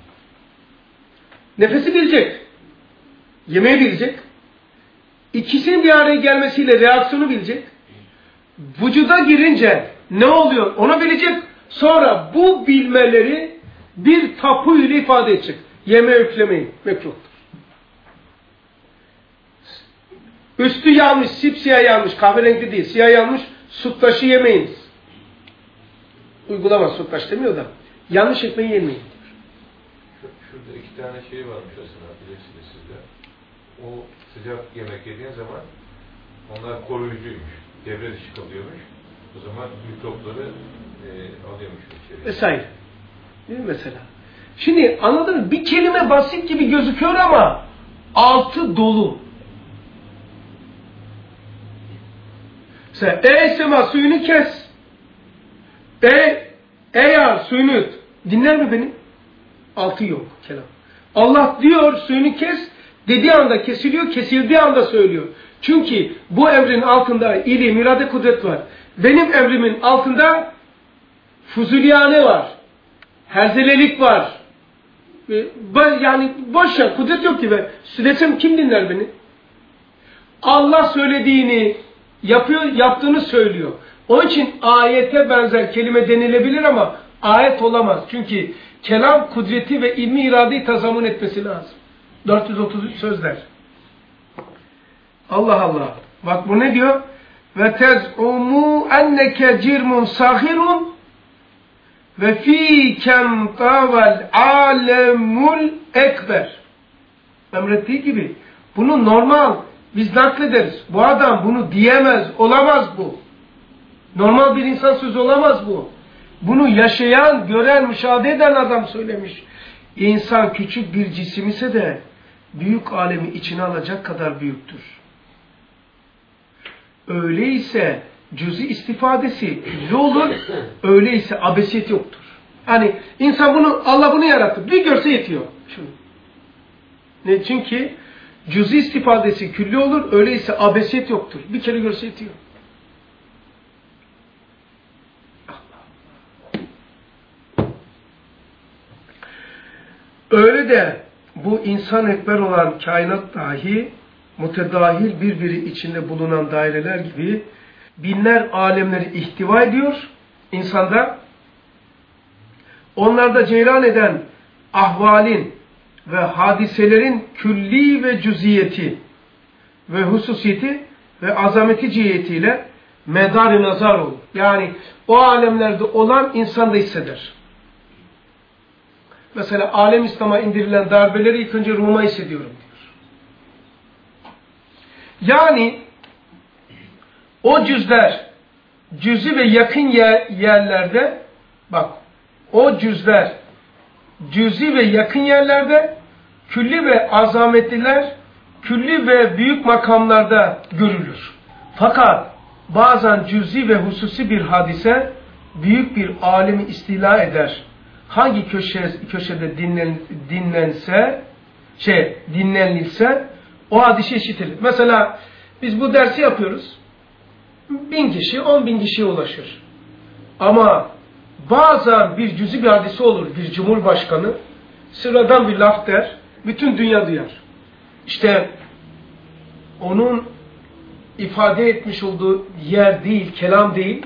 Nefesi bilecek. Yemeği bilecek. İkisinin bir araya gelmesiyle reaksiyonu bilecek. Vücuda girince ne oluyor onu bilecek. Sonra bu bilmeleri bir tapu ile ifade edecek. Yeme üflemeyin. Mekruhtur. Üstü yanmış, sipsiyah yanmış, kahverengi değil, siyah yanmış, sütlaçı yemeyiniz. Uygulama sütlaç demiyor da. Yanlış ekmeği yemeyin. Şurada 2 tane şey varmış aslında, bilirsiniz siz de. O sıcak yemek yediğin zaman onlar koruyucuymuş. Devre dışı kalıyormuş. O zaman mikropları alıyormuş içeriye. Vesaire. Değil mi mesela? Şimdi anladın mı? Bir kelime basit gibi gözüküyor ama altı dolu. Mesela Sema suyunu kes. Eğer suyunu dinler mi beni? Altı yok kelam. Allah diyor suyunu kes. Dediği anda kesiliyor, kesildiği anda söylüyor. Çünkü bu emrin altında ilim, irade, kudret var. Benim emrimin altında fuzuliyane var. Herzelelik var. Yani boş ya, kudret yok ki be. Desem kim dinler beni? Allah söylediğini yapıyor, yaptığını söylüyor. Onun için ayete benzer kelime denilebilir ama ayet olamaz. Çünkü kelam kudreti ve ilmi iradeyi tazamun etmesi lazım. 433 sözler. Allah Allah. Bak bu ne diyor? Ve tez'umu enneke cirmun sahirun ve fîkem tavel alemul ekber. Emrettiği gibi. Bunu normal biz naklederiz. Bu adam bunu diyemez. Olamaz bu. Normal bir insan sözü olamaz bu. Bunu yaşayan, gören, müşahede eden adam söylemiş. İnsan küçük bir cisim ise de büyük alemi içine alacak kadar büyüktür. Öyleyse cüz-i istifadesi ne olur? Öyleyse abesiyet yoktur. Hani insan bunu, Allah bunu yarattı. Bir görse yetiyor. Şunu. Ne? Çünkü cüz-i istifadesi külli olur. Öyleyse abesiyet yoktur. Bir kere görse yetiyor. Öyle de bu insan ekber olan kainat dahi mutedahil birbiri içinde bulunan daireler gibi binler alemleri ihtiva ediyor insanda. Onlarda cereyan eden ahvalin ve hadiselerin külli ve cüziyeti ve hususiyeti ve azameti cihetiyle medar-ı nazar olur. Yani o alemlerde olan insan da hisseder. Mesela alem İslam'a indirilen darbeleri ilk önce Rum'a hissediyorum diyor. Yani o cüzler, cüz'i ve yakın yerlerde, bak o cüzler, cüz'i ve yakın yerlerde, külli ve azametliler, külli ve büyük makamlarda görülür. Fakat bazen cüz'i ve hususi bir hadise, büyük bir alemi istila eder. Hangi köşede dinlenilse o hadise işitilir. Mesela biz bu dersi yapıyoruz. 1000 kişi, 10.000 kişiye ulaşır. Ama bazen bir cüz'i bir hadise olur. Bir cumhurbaşkanı sıradan bir laf der. Bütün dünya duyar. İşte onun ifade etmiş olduğu yer değil, kelam değil,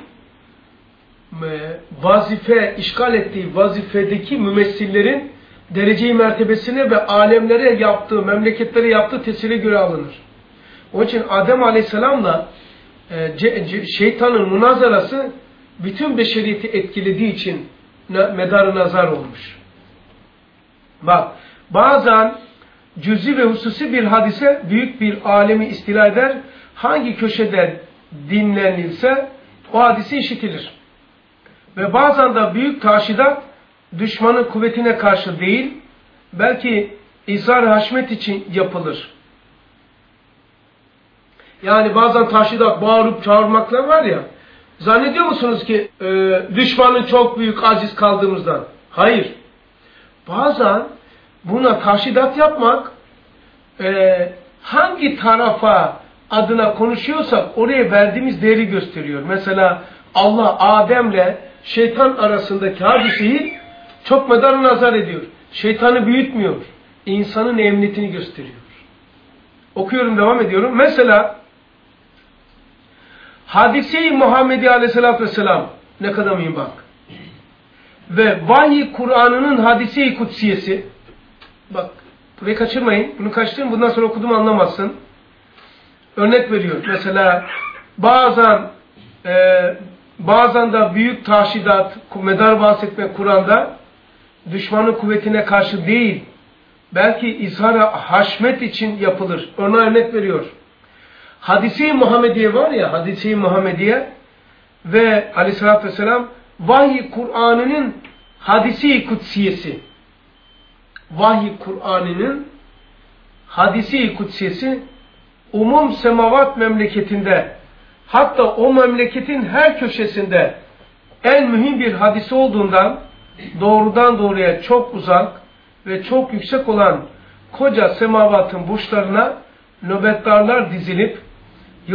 vazife, işgal ettiği vazifedeki mümessillerin derece-i mertebesine ve alemlere yaptığı, memleketlere yaptığı tesire göre alınır. Onun için Adem Aleyhisselam'la şeytanın münazarası bütün beşeriyeti etkilediği için medar-ı nazar olmuş. Bak, bazen cüz'i ve hususi bir hadise büyük bir alemi istila eder. Hangi köşede dinlenilse o hadise işitilir. Ve bazen de büyük taşidat düşmanın kuvvetine karşı değil, belki izhar-ı haşmet için yapılır. Yani bazen taşidat bağırıp çağırmakla var ya, zannediyor musunuz ki düşmanın çok büyük aciz kaldığımızdan? Hayır. Bazen buna taşidat yapmak hangi tarafa adına konuşuyorsak oraya verdiğimiz değeri gösteriyor. Mesela Allah Adem'le şeytan arasındaki hadiseyi çok medar nazar ediyor. Şeytanı büyütmüyor. İnsanın emniyetini gösteriyor. Okuyorum, devam ediyorum. Mesela hadise-i Muhammedi Aleyhisselatü Vesselam ne kadar mühim bak. Ve vahiy Kur'an'ının hadise-i kutsiyesi, bak burayı kaçırmayın. Bunu kaçırın, bundan sonra okuduğumu anlamazsın. Örnek veriyor. Mesela bazen de büyük taşidat, medar bahsetme Kur'an'da düşmanın kuvvetine karşı değil, belki izhar-ı haşmet için yapılır. Ona örnek veriyor. Hadise-i Muhammediye var ya, hadise-i Muhammediye ve Aleyhisselatü Vesselam vahiy Kur'an'ının hadise-i kutsiyesi. Vahiy Kur'an'ının hadise-i kutsiyesi umum semavat memleketinde, hatta o memleketin her köşesinde en mühim bir hadise olduğundan doğrudan doğruya çok uzak ve çok yüksek olan koca semavatın burçlarına nöbetdarlar dizilip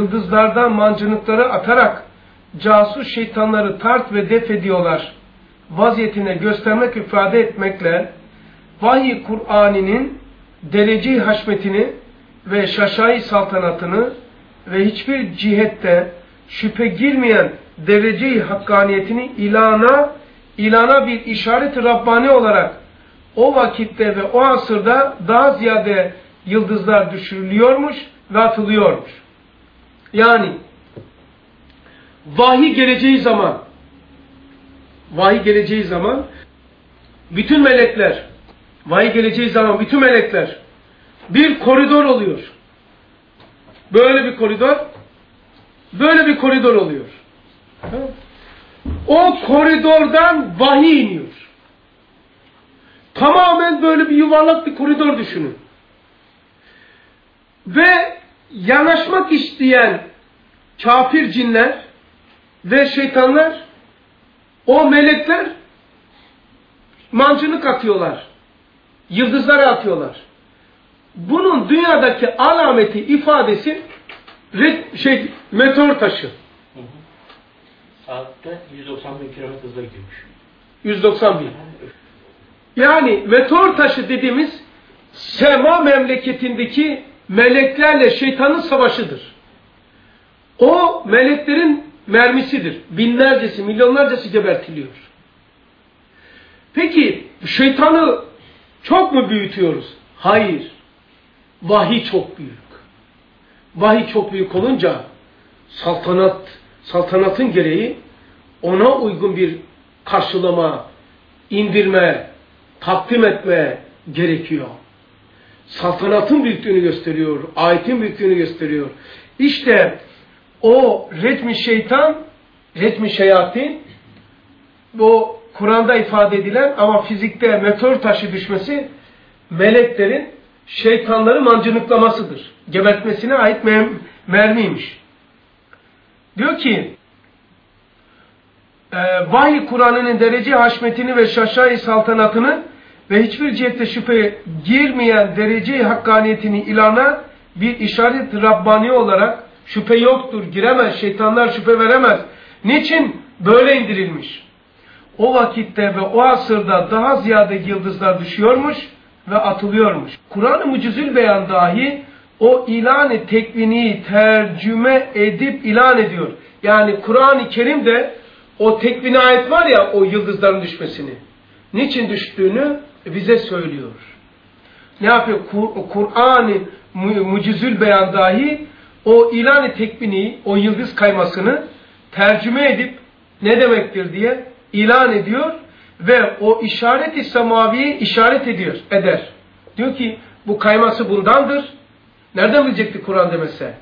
yıldızlardan mancınıkları atarak casus şeytanları tart ve def ediyorlar. vaziyetine göstermek, ifade etmekle vahiy Kur'an'ının derece-i haşmetini ve şaşai saltanatını ve hiçbir cihette şüphe girmeyen derece-i hakkaniyetini ilana bir işaret-i Rabbani olarak o vakitte ve o asırda daha ziyade yıldızlar düşürülüyormuş ve atılıyormuş. Yani vahiy geleceği zaman bütün melekler bir koridor oluyor. Böyle bir koridor oluyor. O koridordan vahiy iniyor. Tamamen böyle bir yuvarlak bir koridor düşünün. Ve yanaşmak isteyen kafir cinler ve şeytanlar, o melekler mancınık atıyorlar. Yıldızlara atıyorlar. Bunun dünyadaki alameti, ifadesi meteor taşı. Saatte 190 bin kilometre hızla gidiyormuş. 190 bin. Yani meteor taşı dediğimiz sema memleketindeki meleklerle şeytanın savaşıdır. O meleklerin mermisidir. Binlercesi, milyonlarcası gebertiliyor. Peki şeytanı çok mu büyütüyoruz? Hayır. Vahiy çok büyük. Vahiy çok büyük olunca saltanatın gereği ona uygun bir karşılama, indirme, takdim etme gerekiyor. Saltanatın büyüklüğünü gösteriyor, ayetin büyüklüğünü gösteriyor. İşte o retmi şeyatin, bu Kur'an'da ifade edilen ama fizikte meteor taşı düşmesi, meleklerin şeytanları mancınıklamasıdır. Gebertmesine ait mermiymiş. Diyor ki, vahiy Kur'an'ın derece haşmetini ve şaşai saltanatını ve hiçbir cihette şüphe girmeyen derece hakkaniyetini ilana bir işaret Rabbani olarak şüphe yoktur, giremez, şeytanlar şüphe veremez. Niçin? Böyle indirilmiş. O vakitte ve o asırda daha ziyade yıldızlar düşüyormuş ve atılıyormuş. Kur'an-ı Mucizül Beyan dahi o ilan-ı tekvini tercüme edip ilan ediyor. Yani Kur'an-ı Kerim'de o tekvine ayet var ya, o yıldızların düşmesini. Niçin düştüğünü bize söylüyor. Ne yapıyor? Kur'an-ı Mucizül Beyan dahi o ilan-ı tekvini, o yıldız kaymasını tercüme edip ne demektir diye ilan ediyor ve o işaret-i semaviyi işaret eder. Diyor ki bu kayması bundandır. Nereden bilecekti Kur'an demese?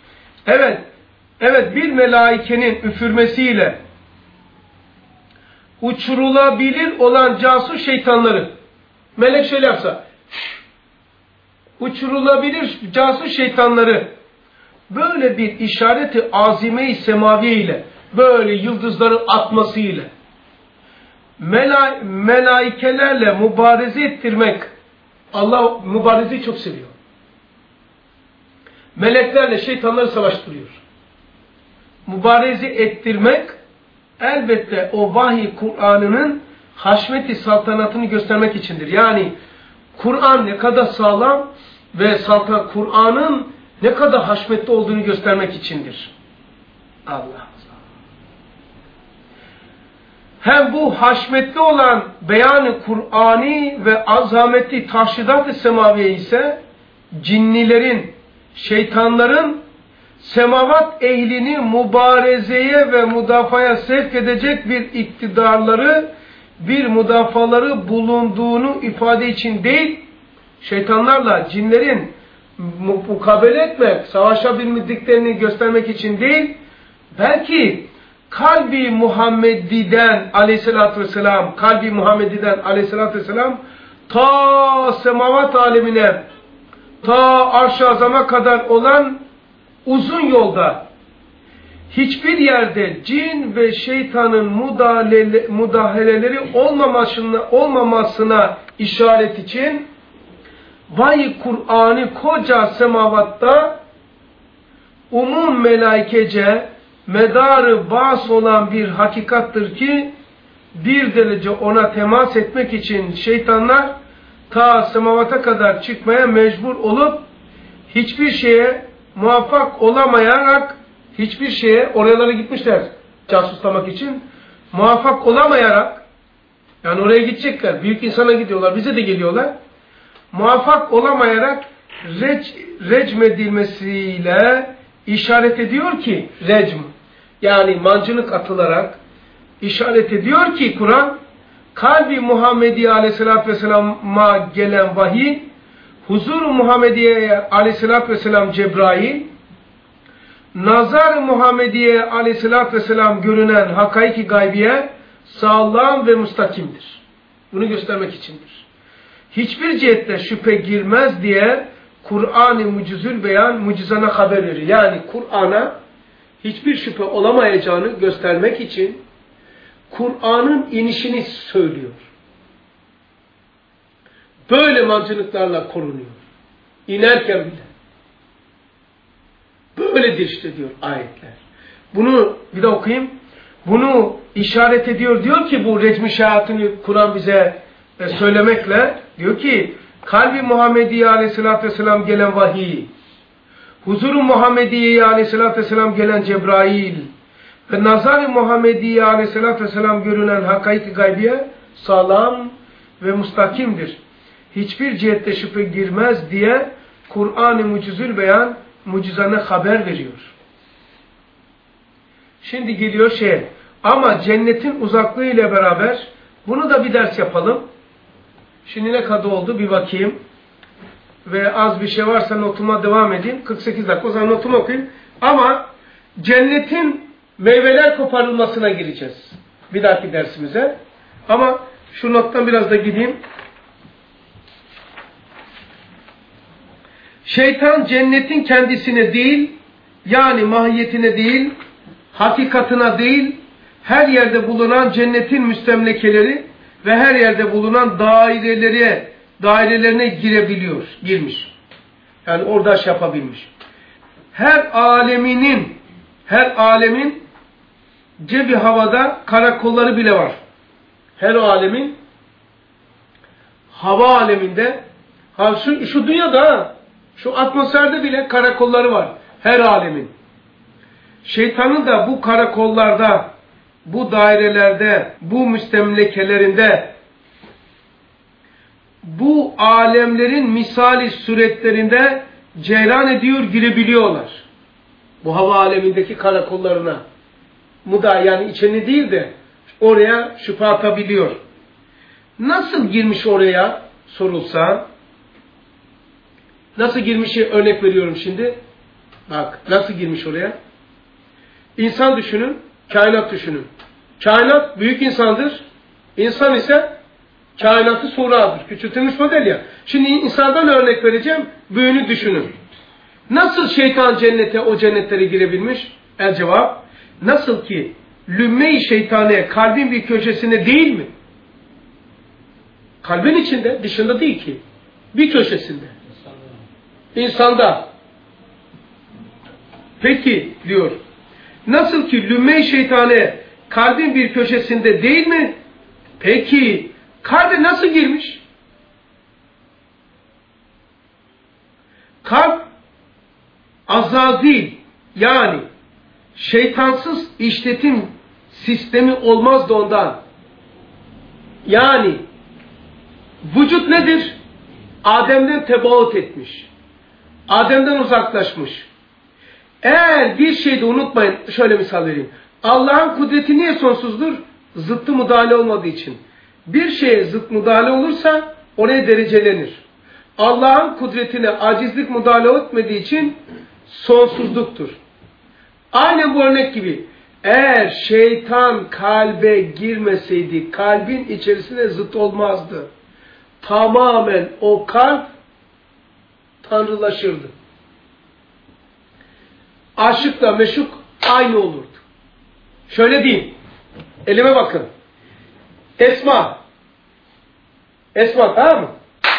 Evet, bir melaikenin üfürmesiyle uçurulabilir olan casus şeytanları, melek şöyle yapsa, uçurulabilir casus şeytanları böyle bir işareti azime-i semaviye ile, böyle yıldızları atmasıyla melaikelerle mübareze ettirmek, Allah mübarezeyi çok seviyor. Meleklerle şeytanları savaştırıyor. Mübareze ettirmek elbette o vahiy Kur'an'ının haşmeti saltanatını göstermek içindir. Yani Kur'an ne kadar sağlam ve Kur'an'ın ne kadar haşmetli olduğunu göstermek içindir. Allah. Hem bu haşmetli olan beyan-ı Kur'ani ve azametli tahşidat-ı semaviye ise cinnilerin, şeytanların semavat ehlini mübarezeye ve müdafaya sevk edecek bir iktidarları, bir müdafaları bulunduğunu ifade için değil, şeytanlarla cinlerin mukabele etmek, savaşabildiklerini göstermek için değil, belki kalbi Muhammedi'den aleyhissalatü vesselam, ta semavat alemine, ta arş-ı azama kadar olan uzun yolda hiçbir yerde cin ve şeytanın müdahaleleri olmamasına işaret için vahiy Kur'an'ı koca semavatta umum melaikece medarı bas olan bir hakikattır ki bir derece ona temas etmek için şeytanlar ta semavata kadar çıkmaya mecbur olup hiçbir şeye muvaffak olamayarak, hiçbir şeye, oralara gitmişler casuslamak için, muvaffak olamayarak, yani oraya gidecekler, büyük insana gidiyorlar, bize de geliyorlar, muvaffak olamayarak recmedilmesiyle işaret ediyor ki, recm, yani mancınık atılarak işaret ediyor ki Kur'an, kalbi Muhammediye aleyhissalatü vesselam'a gelen vahiy, huzur-u Muhammediye aleyhissalatü vesselam Cebrail, nazar-ı Muhammediye aleyhissalatü vesselam görünen hakaiki gaybiye sağlam ve mustakimdir. Bunu göstermek içindir. Hiçbir cihette şüphe girmez diye Kur'an-ı Mucizül Beyan mucizana haber verir. Yani Kur'an'a hiçbir şüphe olamayacağını göstermek için Kur'an'ın inişini söylüyor. Böyle mancınıklarla korunuyor. İnerken bile. Böyledir işte diyor ayetler. Bunu bir de okuyayım. Bunu işaret ediyor. Diyor ki bu recmi şahatını Kur'an bize söylemekle diyor ki kalbi Muhammediye aleyhissalatü vesselam gelen vahiy, huzur-u Muhammediye aleyhissalatü vesselam gelen Cebrail ve nazar-ı Muhammediye aleyhissalatü vesselam görünen hakaiki gaybiye sağlam ve mustakimdir. Hiçbir cihette şüphe girmez diye Kur'an-ı Mucizül Beyan mucizana haber veriyor. Şimdi geliyor ama cennetin uzaklığı ile beraber bunu da bir ders yapalım. Şimdi ne kadar oldu bir bakayım. Ve az bir şey varsa notuma devam edeyim. 48 dakika o zaman notumu okuyayım. Ama cennetin meyveler koparılmasına gireceğiz. Bir dahaki dersimize. Ama şu nottan biraz da gideyim. Şeytan cennetin kendisine değil, yani mahiyetine değil, hakikatına değil, her yerde bulunan cennetin müstemlekeleri ve her yerde bulunan dairelerine girmiş. Yani orada yapabilmiş. Her alemin cebi havada karakolları bile var. Her alemin hava aleminde, şu dünyada, şu atmosferde bile karakolları var. Her alemin. Şeytanın da bu karakollarda, bu dairelerde, bu müstemlekelerinde, bu alemlerin misali suretlerinde ceylan ediyor, girebiliyorlar. Bu hava alemindeki karakollarına. Yani içine değil de oraya şüphe atabiliyor. Nasıl girmiş oraya sorulsa, nasıl girmişi örnek veriyorum şimdi. Bak nasıl girmiş oraya. İnsan düşünün, kainat düşünün. Kainat büyük insandır. İnsan ise kainatı suradır. Küçültülmüş model ya. Şimdi insandan örnek vereceğim. Büyüğünü düşünün. Nasıl şeytan o cennetlere girebilmiş? El cevap. Nasıl ki lümme-i şeytaniye kalbin bir köşesinde değil mi? Kalbin içinde, dışında değil ki. Bir köşesinde. İnsanda. Peki diyor. Nasıl ki lümme-i şeytaniye kalbin bir köşesinde değil mi? Peki kalbe nasıl girmiş? Kalp azazil, yani şeytansız işletim sistemi olmazdı ondan. Yani vücut nedir? Adem'den tebaut etmiş. Adem'den uzaklaşmış. Eğer bir şeyde unutmayın, şöyle misal vereyim. Allah'ın kudreti niye sonsuzdur? Zıttı müdahale olmadığı için. Bir şeye zıt müdahale olursa oraya derecelenir. Allah'ın kudretine acizlik müdahale etmediği için sonsuzluktur. Aynen bu örnek gibi. Eğer şeytan kalbe girmeseydi kalbin içerisine zıt olmazdı. Tamamen o kalp tanrılaşırdı. Aşıkla meşuk aynı olurdu. Şöyle diyeyim. Elime bakın. Esma, tamam mı?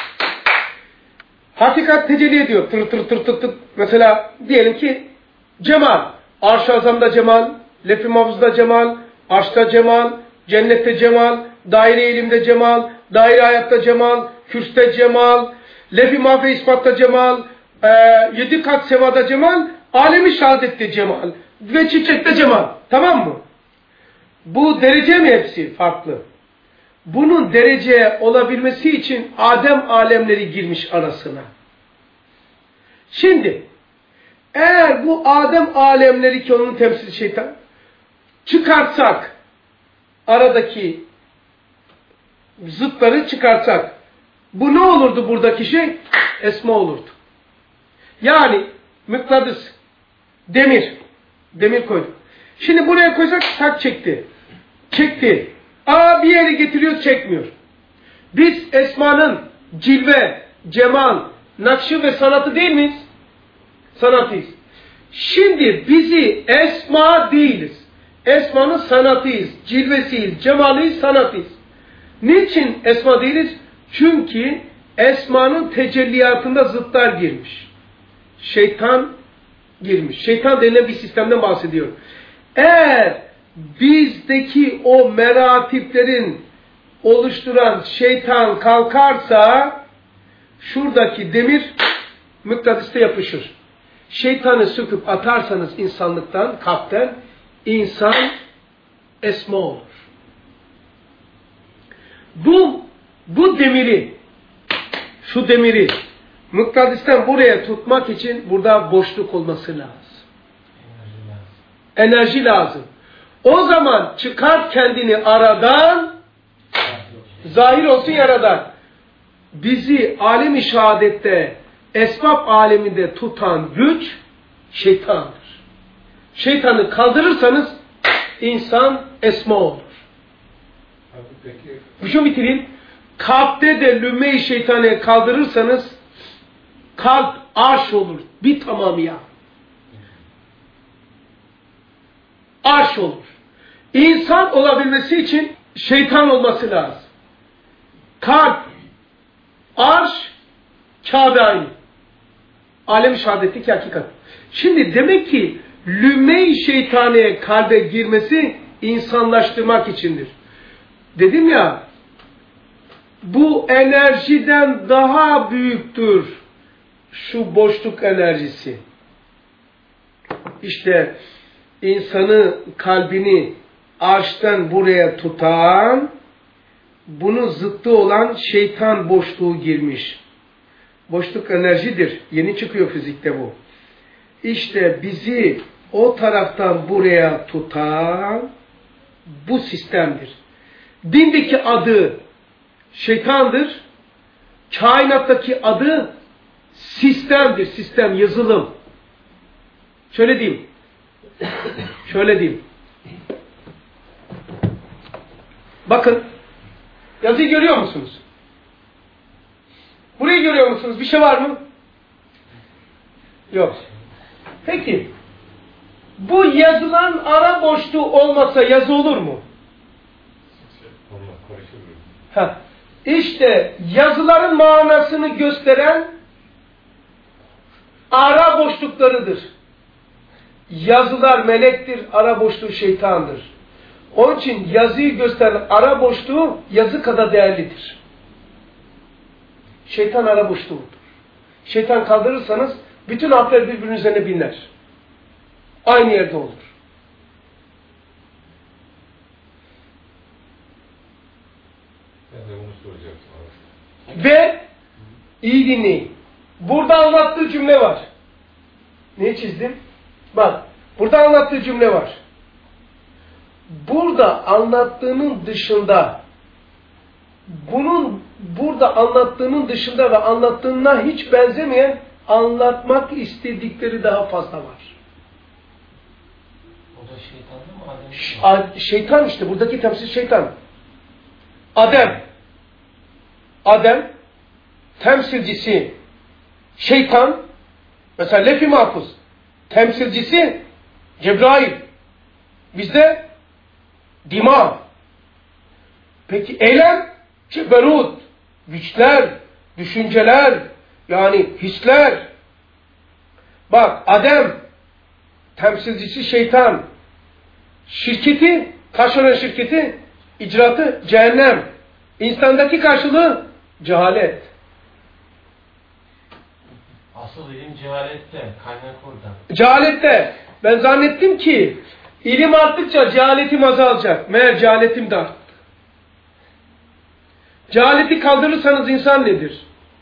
Hakikat tecelli ediyor. Tır. Mesela diyelim ki cemal. Arş-ı azamda cemal, lef-i mahfuzda cemal, arşta cemal, cennette cemal, daire ilimde cemal, daire hayatta cemal, kürste cemal, lef-i mahve ispatta cemal, 7 kat sevada cemal, alemi şehadette cemal ve çiçekte cemal. Tamam mı? Bu derece mi hepsi farklı? Bunun derece olabilmesi için Adem alemleri girmiş arasına. Şimdi eğer bu Adem alemleri ki onun temsil şeytan çıkartsak, aradaki zıtları çıkartsak, bu ne olurdu buradaki şey? Esma olurdu. Yani mıknatıs, demir koyduk. Şimdi buraya koysak tak çekti. Bir yere getiriyor, çekmiyor. Biz esmanın cilve, cemal, nakşı ve sanatı değil miyiz? Sanatıyız. Şimdi bizi esma değiliz. Esmanın sanatıyız, cilvesiyiz, cemaliyiz, sanatıyız. Niçin esma değiliz? Çünkü esmanın tecelliyatında zıtlar girmiş. Şeytan girmiş. Şeytan denilen bir sistemden bahsediyor. Eğer bizdeki o meratiplerin oluşturan şeytan kalkarsa şuradaki demir mıknatıste yapışır. Şeytanı söküp atarsanız insanlıktan, kalpten, insan esma olur. Bu demiri, şu demiri mıknatısten buraya tutmak için burada boşluk olması lazım. Enerji lazım. O zaman çıkart kendini aradan, zahir olsun yaradan. Bizi alem-i şehadette, esbab aleminde tutan güç şeytandır. Şeytanı kaldırırsanız insan esma olur. Şunu bitireyim. Kalpte de lümme-i şeytanı kaldırırsanız kalp arş olur. Bir tamamıya. Arş olur. İnsan olabilmesi için şeytan olması lazım. Kalp, arş, Kabe aynı. Alem-i şehadetteki hakikat. Şimdi demek ki lümme-i şeytaneye kalbe girmesi insanlaştırmak içindir. Dedim ya, bu enerjiden daha büyüktür şu boşluk enerjisi. İşte insanı, kalbini arştan buraya tutan, bunun zıttı olan şeytan boşluğu girmiş. Boşluk enerjidir. Yeni çıkıyor fizikte bu. İşte bizi o taraftan buraya tutan bu sistemdir. Dindeki adı şeytandır. Kainattaki adı sistemdir. Sistem, yazılım. Şöyle diyeyim. Bakın. Yazıyı görüyor musunuz? Burayı görüyor musunuz? Bir şey var mı? Yok. Peki. Bu yazılan ara boşluğu olmasa yazı olur mu? İşte yazıların manasını gösteren ara boşluklarıdır. Yazılar melektir, ara boşluğu şeytandır. Onun için yazıyı gösteren ara boşluğu yazı kadar değerlidir. Şeytan ara boşluğudur. Şeytan kaldırırsanız bütün harfler birbirinin üzerine biner. Aynı yerde olur. Ben de bunu soracaktım abi. Ve iyi dinleyin. Burada anlattığı cümle var. Neyi çizdim? Bak, burada anlattığı cümle var. Burada anlattığının dışında, bunun burada anlattığının dışında ve anlattığına hiç benzemeyen anlatmak istedikleri daha fazla var. O da şeytanlı mı Adem? Şeytan işte, buradaki temsil şeytan. Adem temsilcisi şeytan, mesela lef-i mahfuz temsilcisi Cebrail. Bizde dima. Peki eylem ceberut, güçler, düşünceler, yani hisler. Bak Adem temsilcisi şeytan. Şirketi, taşeron şirketi icraatı cehennem. İnsandaki karşılığı cehalet. Asıl ilim cehalette, kaynak orada. Cehalette. Ben zannettim ki ilim arttıkça cehaletim azalacak. Meğer cehaletim de arttı. Cehaleti kaldırırsanız insan nedir?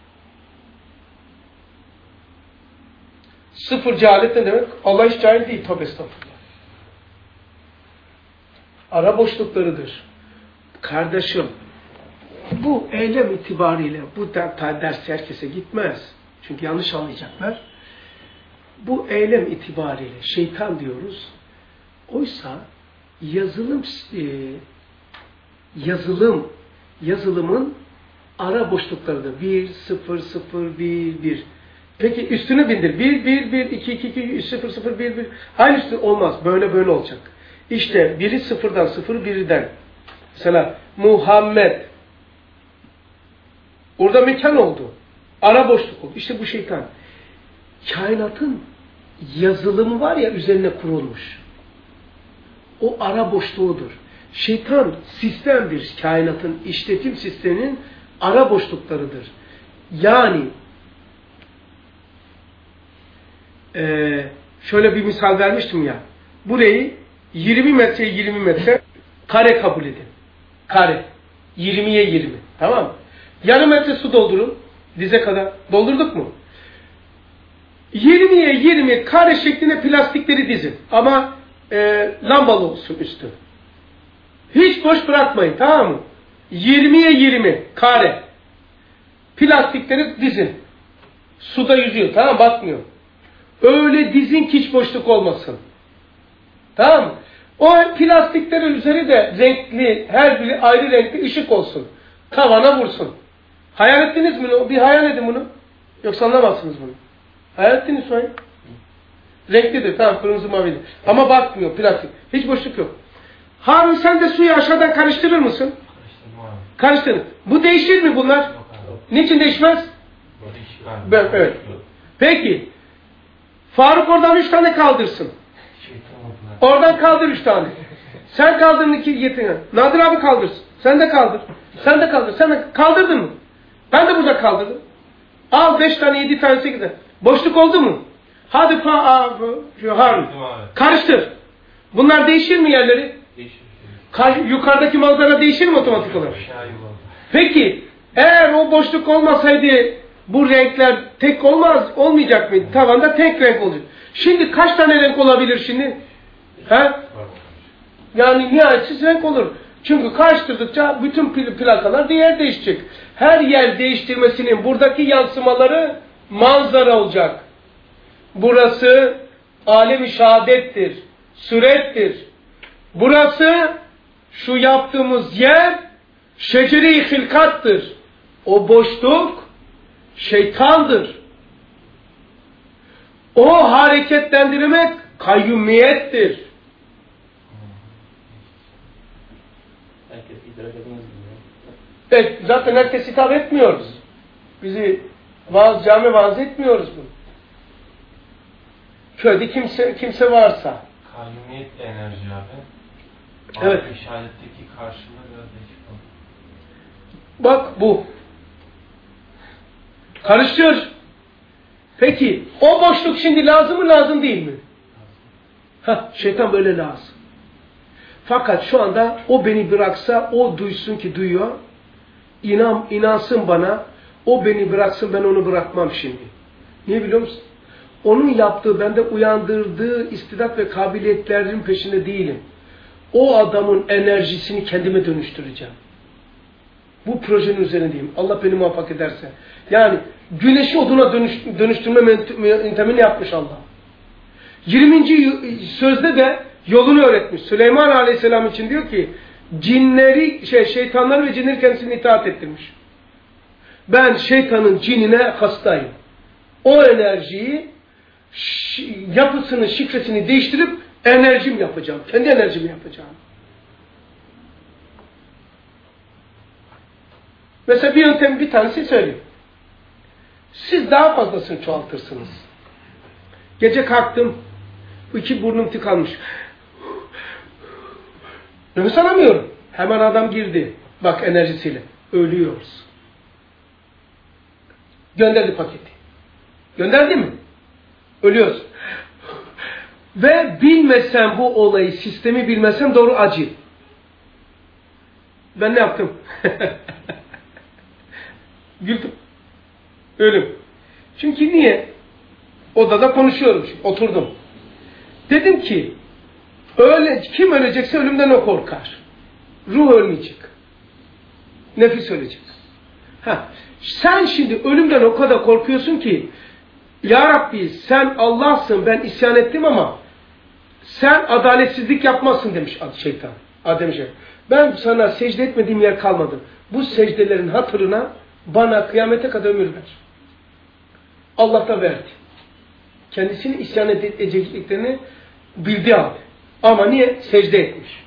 Sıfır cehalet ne demek? Allah hiç cahil değil. Tövbe estağfurullah. Ara boşluklarıdır. Kardeşim, bu eylem itibariyle bu ders herkese gitmez. Çünkü yanlış anlayacaklar. Bu eylem itibariyle şeytan diyoruz. Oysa yazılımın ara boşluklarıdır. 1, 0, 0, 1, 1. Peki üstünü bindir. 1, 1, 1, 2, 2, 2, 0, 0, 1, 1. Aynı üstü olmaz. Böyle olacak. İşte biri sıfırdan, sıfırı birden. Mesela Muhammed. Orada mekan oldu. Ara boşluk oldu. İşte bu şeytan. Kainatın yazılımı var ya üzerine kurulmuş. O ara boşluğudur. Şeytan sistemdir. Kainatın işletim sisteminin ara boşluklarıdır. Yani şöyle bir misal vermiştim ya. Burayı 20 metre 20 metre kare kabul edin. Kare. 20'ye 20. Tamam mı? Yarım metre su doldurun. Dize kadar. Doldurduk mu? 20'ye 20 kare şeklinde plastikleri dizin. Ama lambalı olsun üstü. Hiç boş bırakmayın. Tamam mı? 20'ye 20 kare. Plastikleri dizin. Suda yüzüyor. Tamam mı? Batmıyor. Öyle dizin ki hiç boşluk olmasın. Tamam mı? O plastiklerin üzeri de renkli, her biri ayrı renkli ışık olsun. Tavana vursun. Hayal ettiniz mi bunu? Bir hayal edin bunu. Yoksa anlamazsınız bunu. Hayal ettiniz mi? Renklidir. Tamam, kırmızı mavidir. Ama batmıyor plastik. Hiç boşluk yok. Harun sen de suyu aşağıdan karıştırır mısın? Karıştırın. Bu değişir mi bunlar? Niçin değişmez? Evet. Peki. Faruk oradan 3 tane kaldırsın. Oradan kaldır 3 tane. Sen kaldırın 2 yetin. Nadir abi kaldırsın. Sen de kaldır. Sen de kaldır. Sen de kaldırdın mı? Ben de burada kaldırdım. Al 5 tane 7 tane 8 tane. Boşluk oldu mu? Hadi Harun. Karıştır. Bunlar değişir mi yerleri? Değişir. Yukarıdaki manzara değişir mi otomatik olarak? Peki eğer o boşluk olmasaydı bu renkler tek olmayacak mıydı? Tavanda tek renk olacak. Şimdi kaç tane renk olabilir şimdi? He? Yani nihayetsiz renk olur. Çünkü karıştırdıkça bütün plakalar yer değişecek. Her yer değiştirmesinin buradaki yansımaları manzara olacak. Burası alem-i şehadettir. Surettir. Burası şu yaptığımız yer şecere-i hilkattır. O boşluk şeytandır. O hareketlendirmek kayyumiyettir. Herkes idrak edemez. Evet, zaten herkes hitap etmiyoruz. Bizi cami vaaz etmiyoruz bunu. Köyde kimse varsa. Kayyumiyet enerji abi. Evet. İşaretteki karşılığı biraz değişik oldu. Bak bu. Karıştır. Peki o boşluk şimdi lazım mı lazım değil mi? Şeytan böyle lazım. Fakat şu anda o beni bıraksa, o duysun ki duyuyor. İnansın bana. O beni bıraksın, ben onu bırakmam şimdi. Niye biliyor musun? Onun yaptığı, bende uyandırdığı istidat ve kabiliyetlerin peşinde değilim. O adamın enerjisini kendime dönüştüreceğim. Bu projenin üzerindeyim. Allah beni muvaffak ederse. Yani güneşi oduna dönüştürme yöntemini yapmış Allah. 20. sözde de yolunu öğretmiş. Süleyman Aleyhisselam için diyor ki şeytanları ve cinleri kendisine itaat ettirmiş. Ben şeytanın cinine hastayım. O enerjiyi yapısını, şifresini değiştirip enerjim yapacağım. Kendi enerjimi yapacağım. Mesela bir yöntem, bir tanesi söyleyeyim. Siz daha fazlasını çoğaltırsınız. Gece kalktım, 2 burnum tıkanmış. Nefes alamıyorum. Hemen adam girdi. Bak enerjisiyle. Ölüyoruz. Gönderdi paketi. Gönderdi mi? Ölüyoruz. Ve bilmesem bu olayı, sistemi bilmesem doğru acı. Ben ne yaptım? Güldüm. Ölüm. Çünkü niye? Odada konuşuyorum. Oturdum. Dedim ki kim ölecekse ölümden o korkar. Ruh ölmeyecek. Nefis ölecek. Sen şimdi ölümden o kadar korkuyorsun ki Ya Rabbi sen Allah'sın, ben isyan ettim ama sen adaletsizlik yapmazsın demiş şeytan. Adem şey. Ben sana secde etmediğim yer kalmadı. Bu secdelerin hatırına bana kıyamete kadar ömür ver. Allah da verdi. Kendisini isyan edecekliklerini bildi abi. Ama niye? Secde etmiş.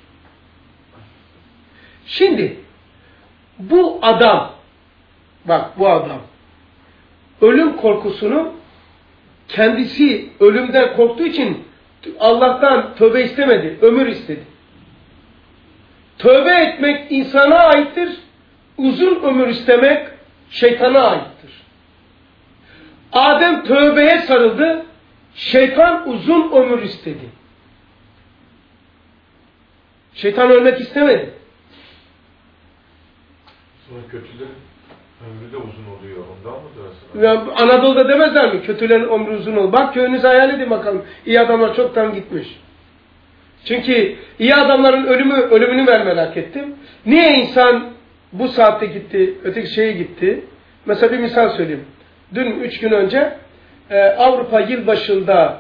Şimdi bu adam, bak bu adam ölüm korkusunu kendisi ölümden korktuğu için Allah'tan tövbe istemedi, ömür istedi. Tövbe etmek insana aittir, uzun ömür istemek şeytana aittir. Adem tövbeye sarıldı, şeytan uzun ömür istedi. Şeytan ölmek istemedi. Sonra kötülerin ömrü de uzun oluyor. Ondan mı diyorsun? Anadolu'da demezler mi? Kötülerin ömrü uzun olur. Bak köyünüzü hayal edin bakalım. İyi adamlar çoktan gitmiş. Çünkü iyi adamların ölümünü ben merak ettim. Niye insan bu saatte gitti, öteki şeye gitti? Mesela bir misal söyleyeyim. Dün 3 gün önce Avrupa yılbaşında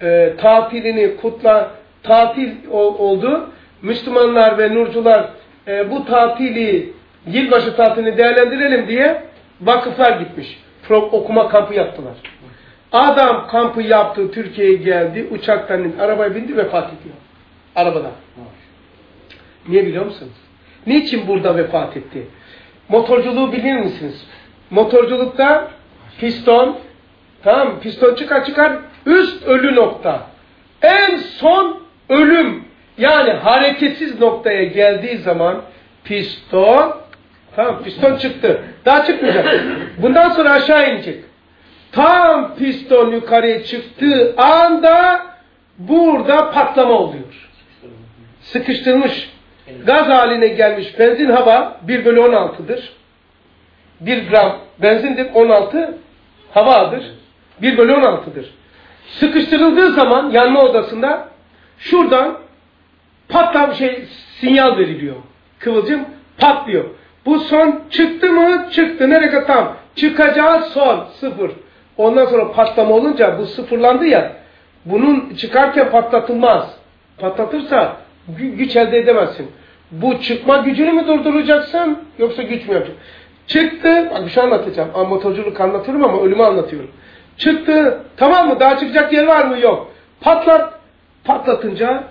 tatil oldu. Müslümanlar ve nurcular bu yılbaşı tatilini değerlendirelim diye vakıflar gitmiş. Okuma kampı yaptılar. Adam kampı yaptı, Türkiye'ye geldi, uçaktan indi, arabaya bindi, vefat ediyor. Arabada. Niye biliyor musunuz? Niçin burada vefat etti? Motorculuğu bilir misiniz? Motorculukta piston, tamam, piston çıkar, üst ölü nokta. En son ölüm, yani hareketsiz noktaya geldiği zaman piston, tamam, piston çıktı. Daha çıkmayacak. Bundan sonra aşağı inecek. Tam piston yukarıya çıktığı anda burada patlama oluyor. Sıkıştırmış. Gaz haline gelmiş benzin hava 1/16'dır. 1 gram benzindir, 16 havadır. 1/16'dır. Sıkıştırıldığı zaman yanma odasında şuradan sinyal veriliyor. Kıvılcım patlıyor. Bu son çıktı mı? Çıktı. Nereye tam? Çıkacağı son 0. Ondan sonra patlama olunca bu sıfırlandı ya. Bunun çıkarken patlatılmaz. Patlatırsa güç elde edemezsin. Bu çıkma gücünü mü durduracaksın yoksa güç mü yapacaksın? Çıktı. Bak bir şey anlatacağım. Motorculuk anlatıyorum ama ölümü anlatıyorum. Çıktı. Tamam mı? Daha çıkacak yer var mı? Yok. Patlatınca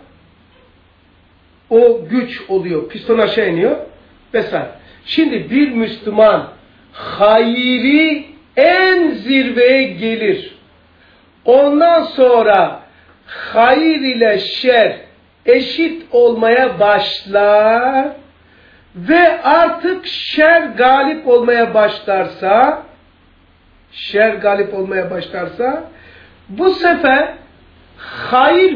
o güç oluyor. Piston aşağı iniyor. Vesaire. Şimdi bir Müslüman hayri en zirveye gelir. Ondan sonra hayır ile şer eşit olmaya başlar ve artık şer galip olmaya başlarsa bu sefer hayır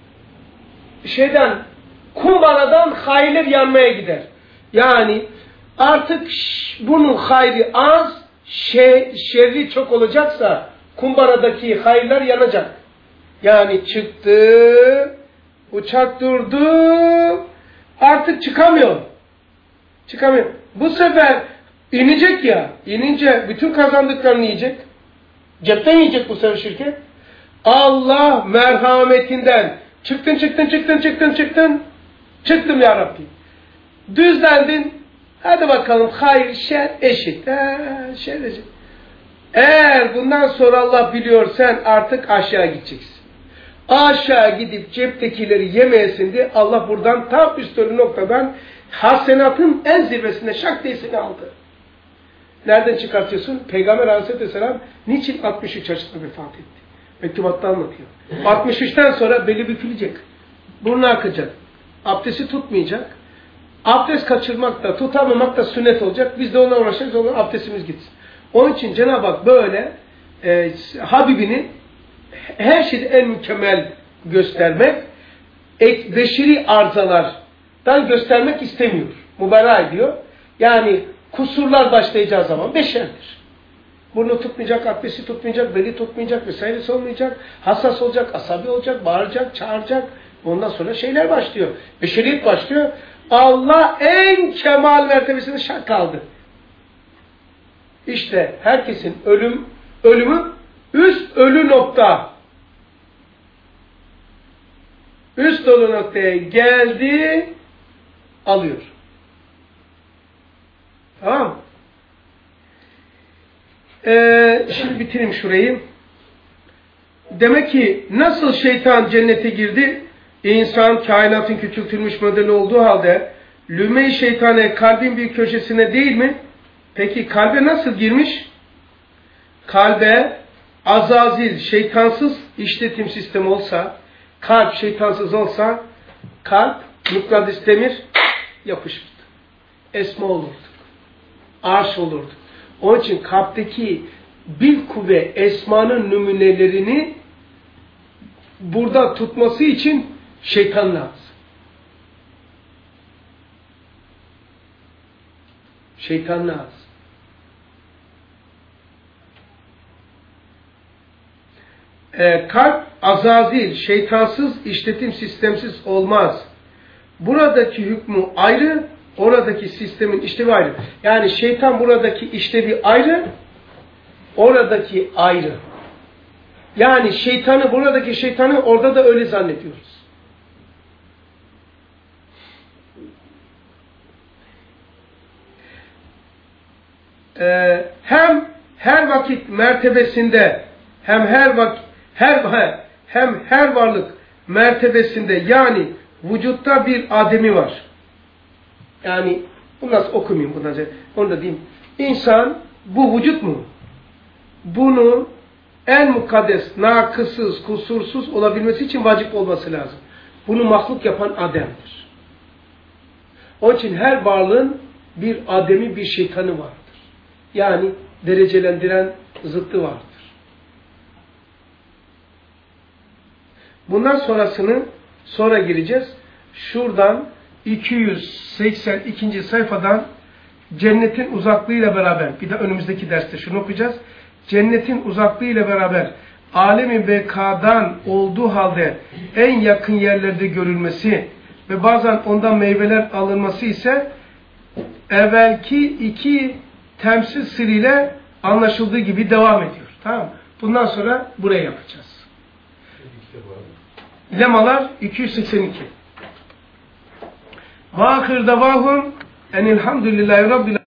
kumbaradan hayırlar yanmaya gider. Yani artık bunun hayrı az, şerri çok olacaksa kumbaradaki hayırlar yanacak. Yani çıktı, uçak durdu, artık çıkamıyor. Bu sefer inecek ya, inince bütün kazandıklarını yiyecek. Cepten yiyecek bu sefer şirket. Allah merhametinden çıktım ya Rabbi. Düzlendin, hadi bakalım hayır, şer eşit. Şer eşit. Eğer bundan sonra Allah biliyor sen artık aşağı gideceksin. Aşağı gidip ceptekileri yemeyesin diye Allah buradan tam üstü noktadan hasenatın en zirvesinde şak diye seni aldı. Nereden çıkartıyorsun? Peygamber Aleyhisselam niçin 63 yaşında vefat etti? Mektubatta anlatıyor. 63'ten sonra beli bükülecek. Burnu akacak. Abdesti tutmayacak. Abdest kaçırmak da, tutamamak da sünnet olacak. Biz de ona uğraşacağız, ona abdestimiz gitsin. Onun için Cenab-ı Hak böyle Habibini her şeyde en mükemmel göstermek, beşeri arızalardan göstermek istemiyor. Mübalağa ediyor. Yani kusurlar başlayacağı zaman beşerdir. Burnu tutmayacak, abdesti tutmayacak, beli tutmayacak, vesairesi olmayacak, hassas olacak, asabi olacak, bağıracak, çağıracak. Ondan sonra şeyler başlıyor. Beşeriyet başlıyor. Allah en kemal mertebesinde şart kaldı. İşte herkesin ölümü üst ölü nokta. Üst ölü noktaya geldi, alıyor. Tamam mı? Şimdi bitireyim şurayı. Demek ki nasıl şeytan cennete girdi? İnsan kainatın küçültülmüş modeli olduğu halde lüme-i şeytane kalbin bir köşesine değil mi? Peki kalbe nasıl girmiş? Kalbe Azazil şeytansız işletim sistemi olsa, kalp şeytansız olsa, kalp mıknatıs demir yapışırdı. Esma olurdu. Arş olurdu. Onun için kalpteki bilku ve esmanın numunelerini burada tutması için şeytan lazım. Şeytan lazım. Kalp azazil, şeytansız, işletim sistemsiz olmaz. Buradaki hükmü ayrı, oradaki sistemin işlevi ayrı. Yani şeytan buradaki işlevi ayrı, oradaki ayrı. Yani buradaki şeytanı orada da öyle zannediyoruz. Hem her vakit mertebesinde, hem her varlık mertebesinde, yani vücutta bir ademi var. Yani bunu nasıl okumayayım bundan onu da diyeyim. İnsan bu vücut mu? Bunun en mukaddes, nakıssız, kusursuz olabilmesi için vacip olması lazım. Bunu mahluk yapan Adem'dir. Onun için her varlığın bir ademi, bir şeytanı vardır. Yani derecelendiren zıttı vardır. Bundan sonrasını sonra gireceğiz. Şuradan 282. sayfadan cennetin uzaklığıyla beraber, bir de önümüzdeki derste şunu okuyacağız. Cennetin uzaklığıyla beraber alem-i bekadan olduğu halde en yakın yerlerde görülmesi ve bazen ondan meyveler alınması ise evvelki iki temsil sırrıyla anlaşıldığı gibi devam ediyor. Tamam mı? Bundan sonra buraya yapacağız. Lemalar 282. Vâhir davâhum enilhamdülillahi rabbil